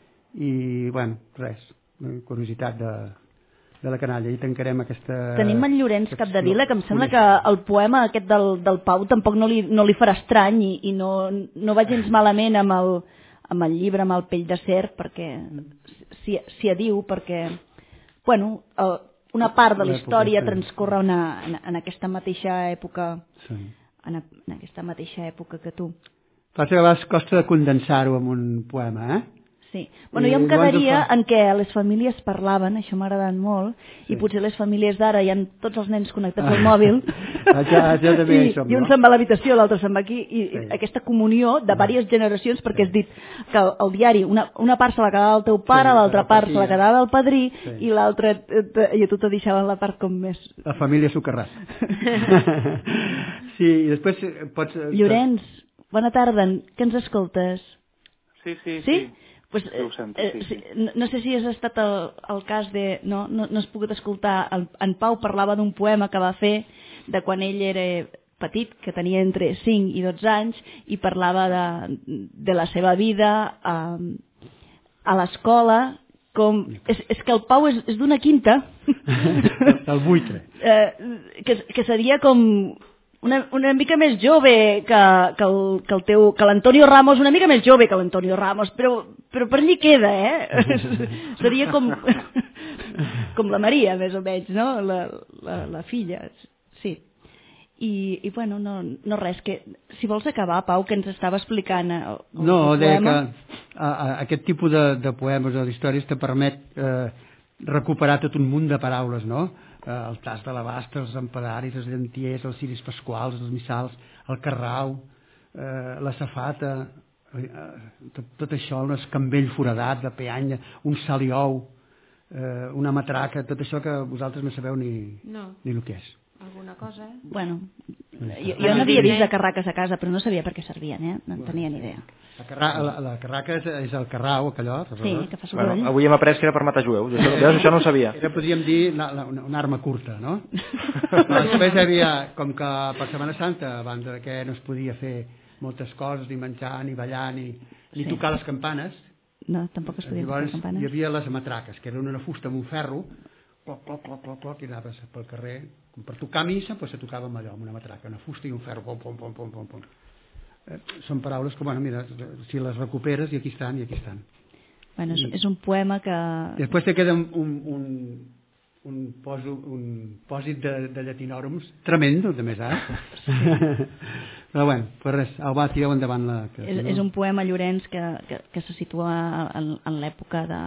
I, bueno, res, curiositat de, de la canalla. I tancarem aquesta... Tenim en Llorenç Capdevila, que em sembla que el poema aquest del, del Pau tampoc no li, no li farà estrany i, i no, no va gens malament amb el, amb el llibre, amb el Pell de Serp, perquè s'hi si adiu, perquè, bueno... El, una part de la història transcorre una, en, en aquesta mateixa època, sí. en, en aquesta mateixa època que tu. Passa que a vegades costa de condensar-ho en un poema, eh? Sí. Bueno, jo em quedaria en què les famílies parlaven, això m'ha agradat molt, sí. I potser les famílies d'ara hi ha tots els nens connectats al mòbil, ja, ja també I, som, i un no? se'n va a l'habitació, l'altre se'n va aquí, i sí. Aquesta comunió de diverses generacions, perquè has dit que el, el diari, una, una part se la quedava el teu pare, sí, l'altra part se la quedava el padrí, sí. I l'altra, i a tu te deixaven la part com més... La família Socarràs. Sí, i després pots... Llorenç, bona tarda, que ens escoltes? Sí, sí, sí. Sí? Pues, sí, ho sento, eh, sí, sí. No, no sé si has estat el, el cas de... No, no, no has pogut escoltar... El, en Pau parlava d'un poema que va fer de quan ell era petit, que tenia entre cinc i dotze anys, i parlava de, de la seva vida a, a l'escola, com... És, és que el Pau és, és d'una quinta... Del buitre. Eh, que, que seria com... Una, una mica més jove que, que, el, que el teu, que l'Antonio Ramos, una mica més jove que l'Antonio Ramos, però, però per allí queda, eh? Seria com, com la Maria, més o menys, no? La, la, la filla, sí. I, i bueno, no, no res, que si vols acabar, Pau, que ens estava explicant el, el no, deia poema. Que a, a, aquest tipus de, de poemes o d'històries te permet eh, recuperar tot un munt de paraules, no? El tas de l'abast, els empadaris, els llantiers, els ciris pasquals, els missals, el carrau, eh, la safata, eh, tot, tot això, un escambell foradat de peanya, un saliou, eh, una matraca, tot això que vosaltres no sabeu ni, no. ni el que és. Alguna cosa? Bueno, jo, jo n'havia vist de carraques a casa, però no sabia per què servien, eh? No en tenia ni idea. La, carra, la, la carraca és, és el carrau, aquellò. Sí, que fa soroll. Bueno, avui hem après que era per matar jueus, això, això no ho sabia. Era, podríem dir, una, una, una arma curta, no? Però després hi havia, com que per Setmana Santa, a banda que no es podia fer moltes coses, ni menjar, ni ballar, ni, ni sí. Tocar les campanes. No, tampoc es podien tocar les campanes. Hi havia les matraques, que era una fusta amb un ferro, cloc, cloc, cloc, cloc, cloc, i anaves pel carrer. Per tocar missa, doncs se tocava amb allò, amb una matraca, una fusta i un ferro, pom, pom, pom, pom, pom, pom. Eh, són paraules que, bueno, mira, si les recuperes, i aquí estan, i aquí estan. Bueno, és, I, és un poema que... Després te queda un, un, un, poso, un pòsit de, de llatinòrums tremendo, de més, eh? Sí. Però, bueno, per res, au, va, tireu endavant la... Que, és, no? És un poema, Llorenç, que, que, que se situa en, en l'època de,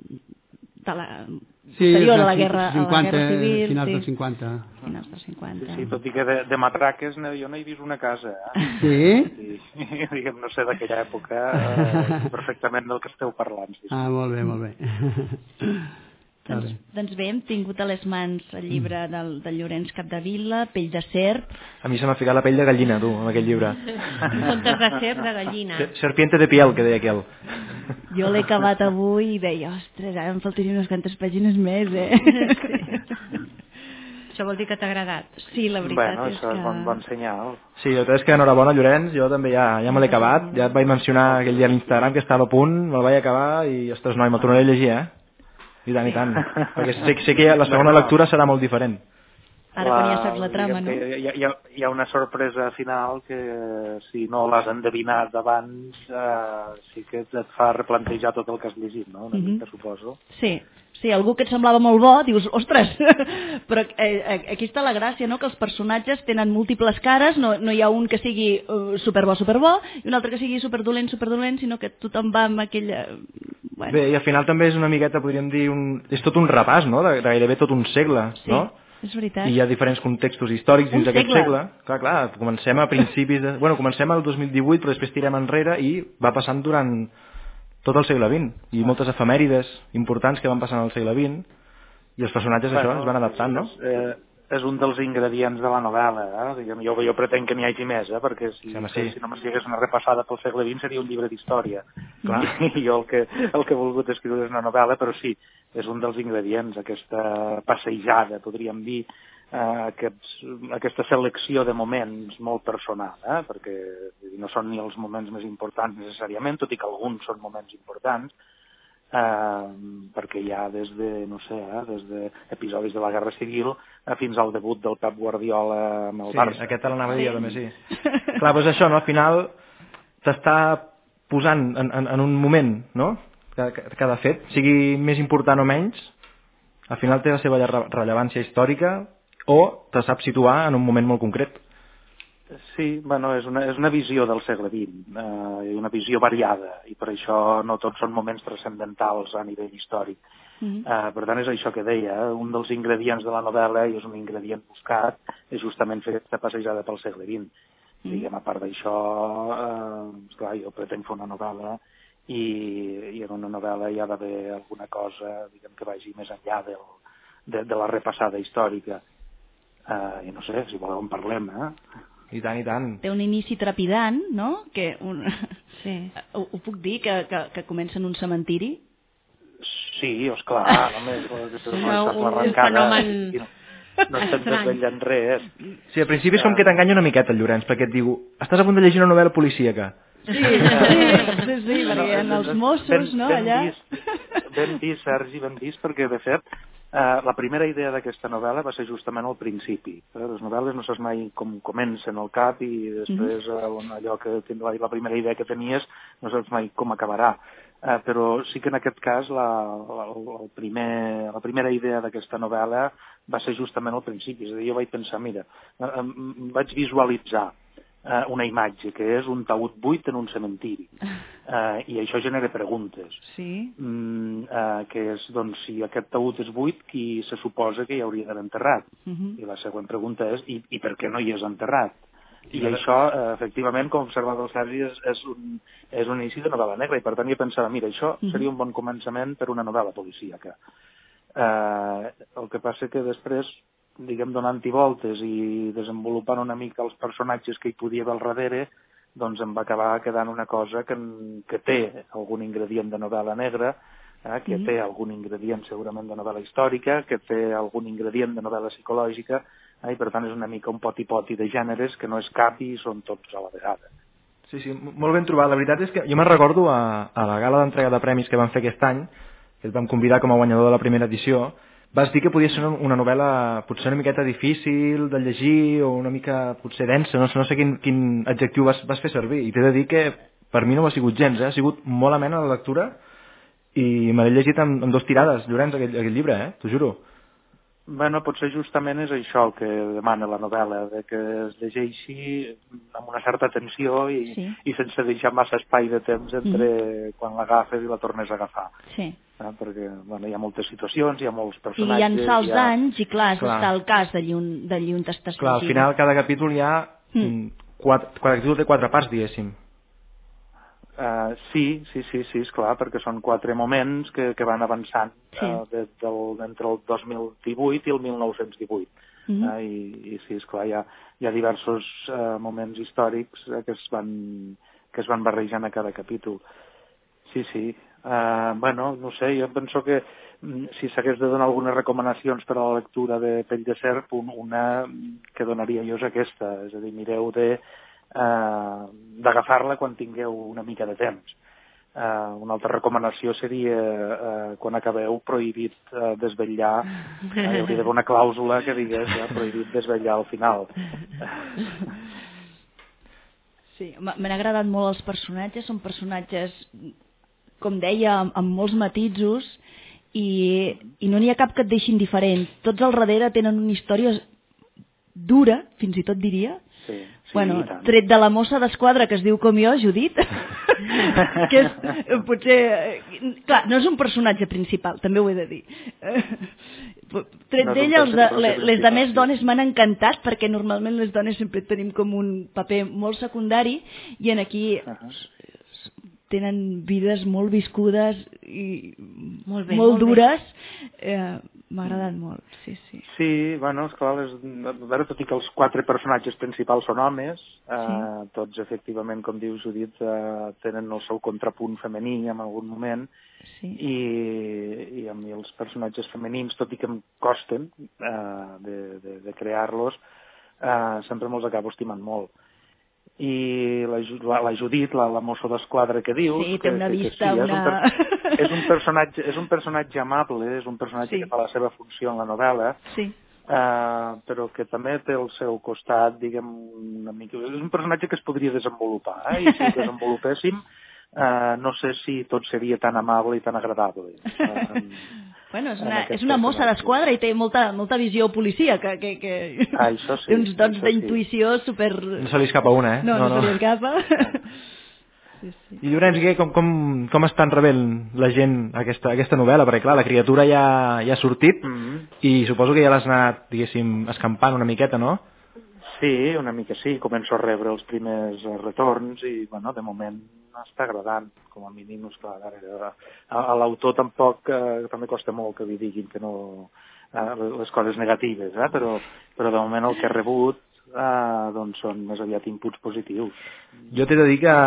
de la... Sí, posterior a la guerra, cinquanta, a la guerra civil, finals sí. dels cinquanta. Finals dels cinquanta. Sí, sí, tot i que de, de matraques no, jo no he vist una casa. Eh? Sí? Sí, diguem, no sé d'aquella època, eh, perfectament del que esteu parlant. Sí, sí. Ah, molt bé, molt bé. Doncs, doncs bé, hem tingut a les mans el llibre del, del Llorenç Capdevila, Pell de serp. A mi se m'ha ficat la pell de gallina, tu, en aquell llibre. Contes de serp de gallina. Serpiente de piel, que deia aquell. Jo l'he acabat avui i deia, ostres, ara em faltarien unes quantes pàgines més, eh? Sí. Això vol dir que t'ha agradat. Sí, la veritat bueno, és que... Bueno, això és bon, bon senyal. Sí, la veritat és que enhorabona, Llorenç, jo també ja, ja me l'he acabat, ja et vaig mencionar aquell dia a l'Instagram que estava a punt, me'l vaig acabar i, ostres, noi, me'l tornaré a llegir, eh? I tant, i tant. Perquè sé, sé que la segona lectura serà molt diferent. Ara quan ja saps la trama, no? Hi ha, hi, ha, hi ha una sorpresa final que si no l'has endevinat abans eh, sí que et fa replantejar tot el que has llegit, no? Una mm-hmm. mica, suposo. Sí, sí, algú que et semblava molt bo, dius, ostres, però eh, aquí està la gràcia, no? Que els personatges tenen múltiples cares, no, no hi ha un que sigui uh, superbo, superbo, i un altre que sigui superdolent, superdolent, sinó que tothom va amb aquella... Bueno. Bé, i al final també és una miqueta, podríem dir, un... és tot un repàs, no?, de gairebé tot un segle, sí, no? És veritat. I hi ha diferents contextos històrics dins d'aquest segle. Clar, clar, comencem a principis de... Bueno, comencem al dos mil divuit, però després tirem enrere i va passant durant tot el segle vint. I moltes efemèrides importants que van passant al segle vint i els personatges, bueno, això, es van adaptant, no? Eh, és un dels ingredients de la novel·la, eh? Diguem, jo, jo pretenc que n'hi hagi més, eh? Perquè si, sí, sí. si només hi hagués una repassada pel segle vint seria un llibre d'història. Clar. I jo el que, el que he volgut escriure és una novel·la, però sí, és un dels ingredients, aquesta passejada, podríem dir, eh, aquests, aquesta selecció de moments molt personal, eh? Perquè no són ni els moments més importants necessàriament, tot i que alguns són moments importants, Uh, perquè hi ha des de, no sé, eh, des de episodis de la Guerra Civil uh, fins al debut del Pep Guardiola amb el sí, Barça. Sí, aquest l'anava a dir jo també, sí. Clar, doncs això, no? Al final t'està posant en, en, en un moment, no?, cada, cada fet, sigui més important o menys, al final té la seva rellevància històrica o te sap situar en un moment molt concret. Sí, bueno, és una, és una visió del segle vint, eh, una visió variada, i per això no tots són moments transcendentals a nivell històric. Mm-hmm. Uh, per tant, és això que deia, un dels ingredients de la novel·la, i és un ingredient buscat, és justament fer aquesta passejada pel segle vint. Mm-hmm. Diguem, a part d'això, uh, esclar, jo pretenc fer una novel·la, i, i en una novel·la hi ha d'haver alguna cosa, diguem, que vagi més enllà del, de, de la repassada històrica. Uh, I no sé, si voleu en parlem, eh? I tant, i tant. Té un inici trepidant, no? Que un... sí. ho, ho puc dir, que, que, que comença en un cementiri? Sí, esclar, només l'arrencada i no, no estem desvetllant res. Sí, al principi és com que t'enganya una miqueta el Llorenç, perquè et diu, estàs a punt de llegir una novel·la policíaca. Sí, sí, sí, sí, perquè en els Mossos, no, ben allà... Vist, ben vist, Sergi, ben vist, perquè de fet Uh, la primera idea d'aquesta novel·la va ser justament al principi. Eh? Les novel·les no saps mai com comencen al cap i després mm-hmm. uh, allò que la, la primera idea que tenies no saps mai com acabarà. Uh, però sí que en aquest cas la, la, el primer, la primera idea d'aquesta novel·la va ser justament al principi. És a dir, jo vaig pensar, mira, uh, um, vaig visualitzar Uh, una imatge, que és un taüt buit en un cementiri. Uh, I això genera preguntes. Sí. Mm, uh, que és, doncs, si aquest taüt és buit, qui se suposa que hi hauria d'haver enterrat? Uh-huh. I la següent pregunta és, i, i per què no hi és enterrat? I, I això, uh, efectivament, com observava el Sergi, és, és, un, és un inici de novel·la negra, i per tant jo pensava, mira, això uh-huh. seria un bon començament per una novel·la policíaca. Uh, el que passa que després, diguem, donant-hi voltes i desenvolupant una mica els personatges que hi podia haver al darrere, doncs em va acabar quedant una cosa que, que té algun ingredient de novel·la negra, eh, que mm. té algun ingredient segurament de novel·la històrica, que té algun ingredient de novel·la psicològica, eh, i per tant és una mica un poti-poti de gèneres que no és cap i són tots a la vegada. Sí, sí, molt ben trobat. La veritat és que jo me'n recordo a, a la gala d'entrega de premis que vam fer aquest any, que et vam convidar com a guanyador de la primera edició. Vas dir que podia ser una novel·la potser una miqueta difícil de llegir o una mica potser densa, no sé, no sé quin, quin adjectiu vas, vas fer servir. I t'he de dir que per mi no ho ha sigut gens, eh? Ha sigut molt amena la lectura i me l'he llegit amb, amb dos tirades, Llorenç, aquest, aquest llibre, eh? T'ho juro. Bueno, potser justament és això el que demana la novel·la, de que es llegeixi amb una certa tensió i, sí. i sense deixar massa espai de temps entre mm. quan l'agafes i la tornes a agafar. Sí. Eh? Perquè bueno, hi ha moltes situacions, hi ha molts personatges... I hi ha salts ha... d'anys i clar, clar, està el cas d'allí on, d'allí on t'estàs llegint. Clar, al final cada capítol hi ha mm. quatre, cada capítol té quatre parts, diguéssim. Uh, sí, sí, sí, sí, esclar, perquè són quatre moments que, que van avançant sí. uh, de, del, entre el dos mil divuit i el mil nou-cents divuit. Mm-hmm. uh, i, I sí, esclar, hi ha, hi ha diversos uh, moments històrics uh, que, es van, que es van barrejant a cada capítol. Sí, sí. Uh, bueno, no sé, jo penso que mm, si s'hagués de donar algunes recomanacions per a la lectura de Pell de Serp, un, una que donaria jo és aquesta, és a dir, mireu de Uh, d'agafar-la quan tingueu una mica de temps. Uh, una altra recomanació seria uh, quan acabeu prohibit uh, desvetllar, uh, hi hauria d'haver una clàusula que digués uh, prohibit desvetllar al final. Sí, m'han agradat molt els personatges, són personatges, com deia, amb, amb molts matisos i, i no n'hi ha cap que et deixi indiferent. Tots al darrere tenen una història dura, fins i tot diria. Sí, sí, bueno, tret de la mossa d'esquadra que es diu com jo, Judit, que és, potser, clar, no és un personatge principal, també ho he de dir. Tret no d'ella, les, les de més dones m'han encantat, perquè normalment les dones sempre tenim com un paper molt secundari, i en aquí uh-huh. tenen vides molt viscudes i molt, bé, molt, molt dures. Eh, M'ha agradat molt, sí, sí. Sí, bueno, esclar, les, a veure, tot i que els quatre personatges principals són homes, eh, sí. tots efectivament, com dius, Judit, eh, tenen el seu contrapunt femení en algun moment, sí. i, i a mi els personatges femenins, tot i que em costen eh, de, de, de crear-los, eh, sempre me'ls acabo estimant molt. I la, la, la Judit, la, la mossa d'esquadra que dius... Sí, té una que, vista, que, que sí, una... És un, per, és, un personatge, és un personatge amable, és un personatge sí. que fa la seva funció en la novel·la, sí. uh, però que també té el seu costat, diguem, una mica... És un personatge que es podria desenvolupar, eh? I si el desenvolupéssim, uh, no sé si tot seria tan amable i tan agradable. Uh, Bueno, és una, és una mossa d'esquadra i té molta, molta visió policíaca, que, que ah, això sí, té uns dots això d'intuïció sí. super... No se li escapa una, eh? No, no, no se li escapa. Sí, sí. I Llorenç, què, com, com, com estan rebent la gent aquesta, aquesta novel·la? Perquè clar, la criatura ja, ja ha sortit mm -hmm. i suposo que ja l'has anat, diguéssim, escampant una miqueta, no? Sí, una mica sí, començo a rebre els primers retorns i, bueno, de moment està agradant, com a mínim, esclar, a, a, a l'autor tampoc, eh, també costa molt que li diguin que no, eh, les coses negatives, eh? però, però de moment el que he rebut eh, doncs són més aviat inputs positius. Jo t'he de dir que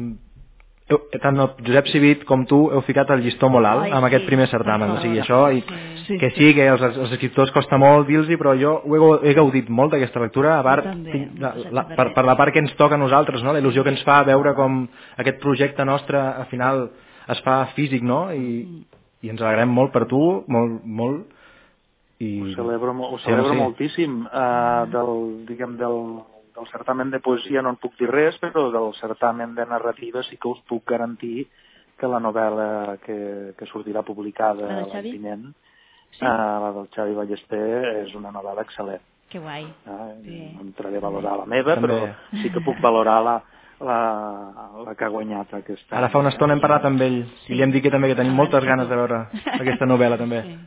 heu, tant el Josep Civit com tu heu ficat el llistó molt alt Ai, amb sí, aquest primer certamen, o sigui, això, i sí, que sí, que els, els escriptors costa molt dir-los, però jo ho he, he gaudit molt d'aquesta lectura, a part, també, la, la, per, per la part que ens toca a nosaltres, no? La il·lusió que ens fa veure com aquest projecte nostre al final es fa físic, no? I, i ens alegrem molt per tu, molt, molt, i... Ho celebro, ho celebro sí, moltíssim, uh, del, diguem, del... del certamen de poesia no en puc dir res, però del certamen de narrativa sí que us puc garantir que la novel·la que, que sortirà publicada l'any vinent, sí? uh, la del Xavi Ballester, és una novel·la excel·lent. Que guai. Uh, sí. No entraré a valorar la meva, també. Però sí que puc valorar la, la, la que ha guanyat aquesta. Ara fa una estona hem parlat amb ell sí. i li hem dit que també que tenim moltes ganes de veure aquesta novel·la també. Sí.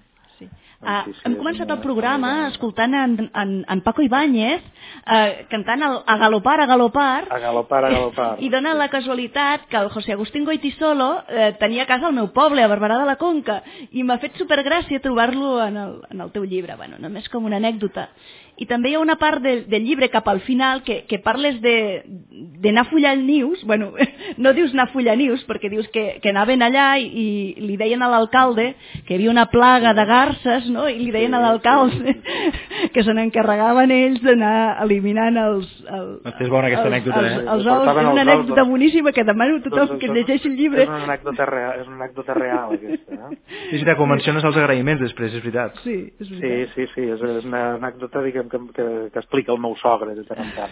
Uh, sí, sí, hem començat el programa escoltant en, en, en Paco Ibáñez uh, cantant el A galopar, a galopar a galopar, a galopar i dona la casualitat que el José Agustín Goitisolo uh, tenia casa al meu poble, a Barberà de la Conca, i m'ha fet supergràcia trobar-lo en, el, en el teu llibre, bueno, només com una anècdota. I també hi ha una part de, del llibre cap al final que, que parles d'anar a follar el nius, bueno, no dius anar a follar nius perquè dius que, que anaven allà i, i li deien a l'alcalde que hi havia una plaga de garces, no? I li deien a l'alcalde que se n'encarregaven ells d'anar eliminant els... els és bona aquesta anècdota, eh? Els, els ous, és una anècdota boníssima que demano a tothom que llegeixi el llibre. És una anècdota real, és una anècdota real aquesta, eh? Sí, sí, te convenciones els agraïments després, és veritat. Sí, és veritat. Sí, sí, sí, és una anècdota, diguem, que, que, que explica el meu sogre de tant en tant.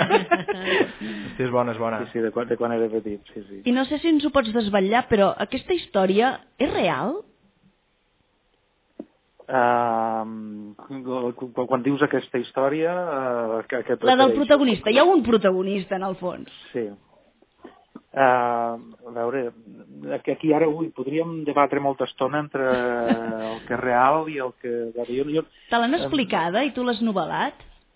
Sí, és bona, és bona. Sí, sí, de quan, de quan era petit, sí, sí. I no sé si ens ho pots desvetllar, però aquesta història és real? Uh, quan dius aquesta història uh, que, que la del protagonista, hi ha un protagonista en el fons. Sí. Uh, a veure, aquí ara ui, podríem debatre molta estona entre el que és real i el que... Jo, jo, te l'han explicada uh, i tu l'has novel·lat?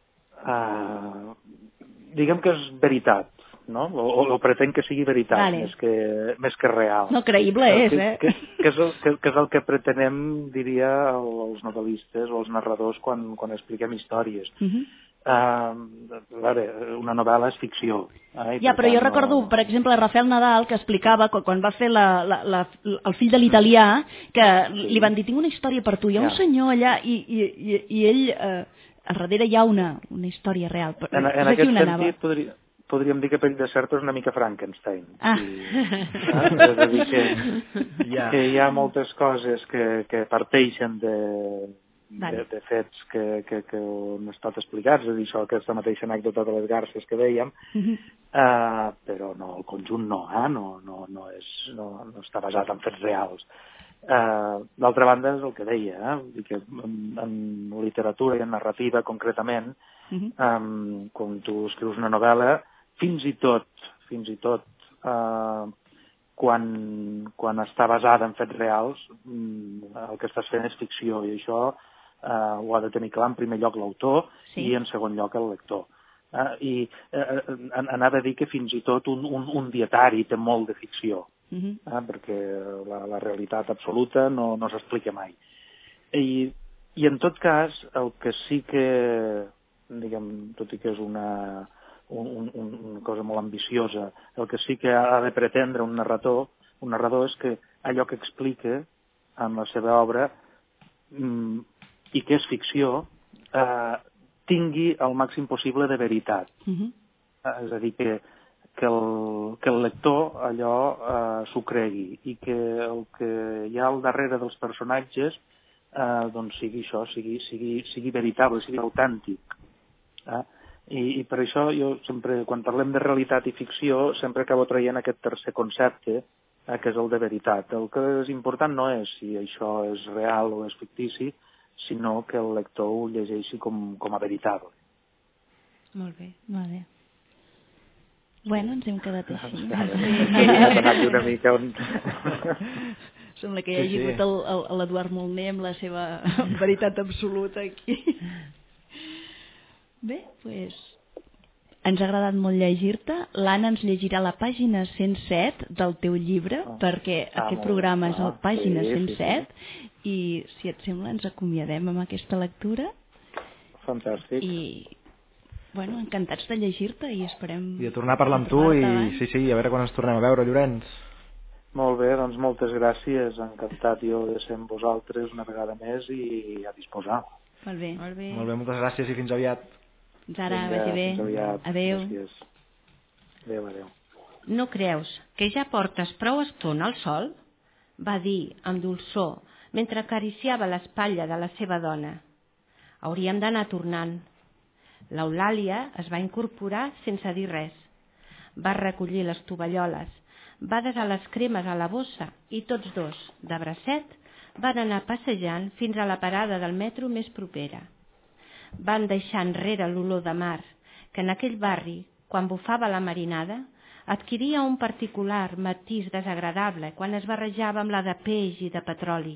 Uh, diguem que és veritat, no? O, o pretenc que sigui veritat, vale. més, que, més que real. No, creïble és, que, eh? Que, que, és el, que, que és el que pretenem, diria, els novel·listes o els narradors quan, quan expliquem històries. Uh -huh. uh, a veure, una novel·la és ficció. Eh? Ja, però jo no... recordo, per exemple, Rafael Nadal, que explicava quan va fer la, la, la, el fill de l'italià, que li van dir, tinc una història per tu, hi ha un ja. senyor allà, i, i, i, i ell... Eh, a darrere hi ha una, una història real. En, en aquest sentit, podria, podríem dir que Pell de Serp és una mica Frankenstein. Ah. I, eh? És a dir, que, yeah. que hi ha moltes coses que, que parteixen de, vale. de, de fets que, que, que han estat explicats, és a dir, això, aquesta mateixa anècdota de les garces que dèiem, uh-huh. uh, però no, el conjunt no, eh? no, no, no, és, no, no està basat en fets reals. Uh, d'altra banda és el que deia, eh? que en, en literatura i en narrativa concretament, uh-huh. um, quan tu escrius una novel·la, fins i tot fins i tot uh, quan, quan està basada en fets reals, um, el que estàs fent és ficció, i això uh, ho ha de tenir clar en primer lloc l'autor sí. i en segon lloc el lector. Uh, I uh, anava a dir que fins i tot un, un, un dietari té molt de ficció. Uh-huh. eh, perquè la, la realitat absoluta no, no s'explica mai. I, I en tot cas, el que sí que, diguem, tot i que és una, un, un, una cosa molt ambiciosa, el que sí que ha de pretendre un narrador, un narrador és que allò que explica en la seva obra mm, i que és ficció eh, tingui el màxim possible de veritat. Uh-huh. eh, és a dir, que Que el, que el lector allò eh, s'ho cregui i que el que hi ha al darrere dels personatges eh, doncs sigui això, sigui, sigui, sigui veritable, sigui autèntic. Eh? I, I per això jo sempre, quan parlem de realitat i ficció, sempre acabo traient aquest tercer concepte eh, que és el de veritat. El que és important no és si això és real o és fictici, sinó que el lector ho llegeixi com, com a veritable. Molt bé, molt bé. Bueno, ens hem quedat així. Sí, ha anat una mica on... Sembla que hi hagi hagut sí, sí. l'Eduard Molner amb la seva veritat absoluta aquí. Bé, doncs... Ens ha agradat molt llegir-te. L'Anna ens llegirà la pàgina cent set del teu llibre, oh, perquè ah, aquest programa és el pàgina sí, cent set, sí, sí. I si et sembla ens acomiadem amb aquesta lectura. Fantàstic. I, bueno, encantats de llegir-te i esperem... I de tornar a parlar amb tu i sí, sí, a veure quan ens tornem a veure, Llorenç. Molt bé, doncs moltes gràcies. Encantat jo de ser amb vosaltres una vegada més i a disposar. Molt bé. Molt bé, molt bé, moltes gràcies i fins aviat. Fins ara, vagi bé. Adéu. Adéu, adéu. No creus que ja portes prou estona al sol? Va dir amb dolçor mentre acariciava l'espatlla de la seva dona. Hauríem d'anar tornant. L'Eulàlia es va incorporar sense dir res. Va recollir les tovalloles, va desar les cremes a la bossa i tots dos, de bracet, van anar passejant fins a la parada del metro més propera. Van deixar enrere l'olor de mar, que en aquell barri, quan bufava la marinada, adquiria un particular matís desagradable quan es barrejava amb la de peix i de petroli.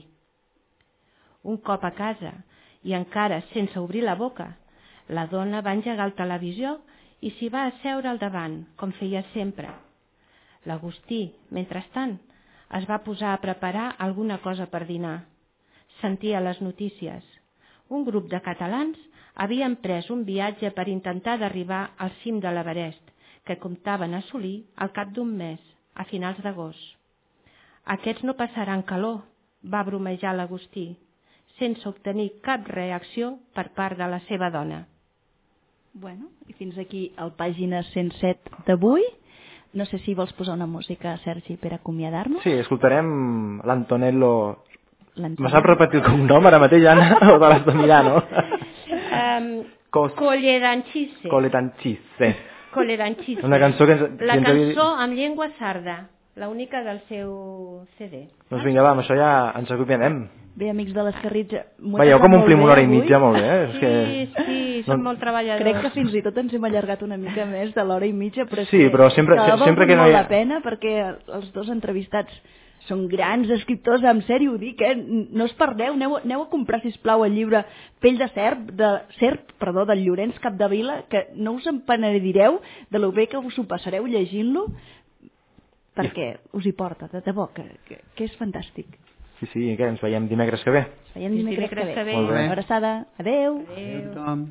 Un cop a casa, i encara sense obrir la boca, la dona va engegar el televisor i s'hi va asseure al davant, com feia sempre. L'Agustí, mentrestant, es va posar a preparar alguna cosa per dinar. Sentia les notícies. Un grup de catalans havien pres un viatge per intentar d'arribar al cim de l'Everest, que comptaven assolir al cap d'un mes, a finals d'agost. Aquests no passaran calor, va bromejar l'Agustí, sense obtenir cap reacció per part de la seva dona. Bueno, i fins aquí el pàgina cent set d'avui. No sé si vols posar una música, Sergi, per acomiadar-nos. Sí, escoltarem l'Antonello... Me sap repetir el cognom ara mateix, Anna, o te l'has de mirar, no? Um, Cos... Colleranchise. Colleranchise. Colleranchise. Una cançó que... Ens... La cançó en llengua sarda, l'única del seu C D. Doncs vinga, va, amb això ja ens acomiadem. Bé, amics de l'Escarritx... Veieu com omplim una hora i mitja, molt bé. Sí, que... sí, som molt treballadors. Crec que fins i tot ens hem allargat una mica més de l'hora i mitja, però sí, però sempre, que sempre que no hi ha... la pena, perquè els dos entrevistats són grans escriptors, en sèrio ho dic, eh? No us perdeu, aneu, aneu a comprar, sisplau, el llibre Pell de serp, de serp, perdó, del Llorenç Capdevila, que no us empenedireu de lo bé que us ho passareu llegint-lo, perquè us hi porta, de debò, que, que, que és fantàstic. Sí, sí, què? Ens veiem dimecres que ve. Ens veiem dimecres, dimecres que ve. Molt bé. Una abraçada. Adéu. Adéu. Adéu.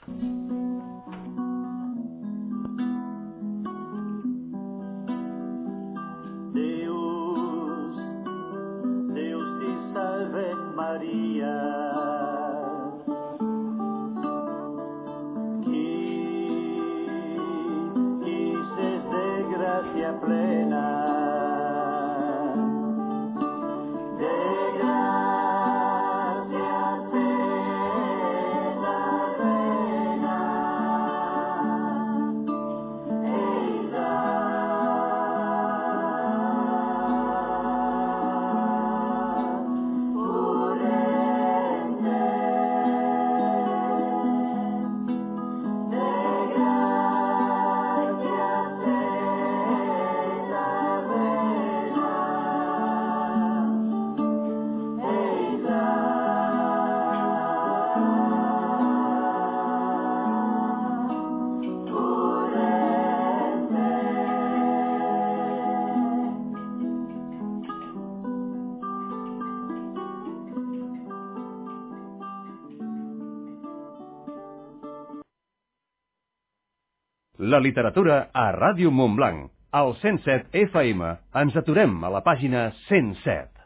Deus, Deus te salve Maria, qui, qui ses de gràcia plena, La literatura a Ràdio Montblanc. Al cent set F M ens aturem a la pàgina cent set.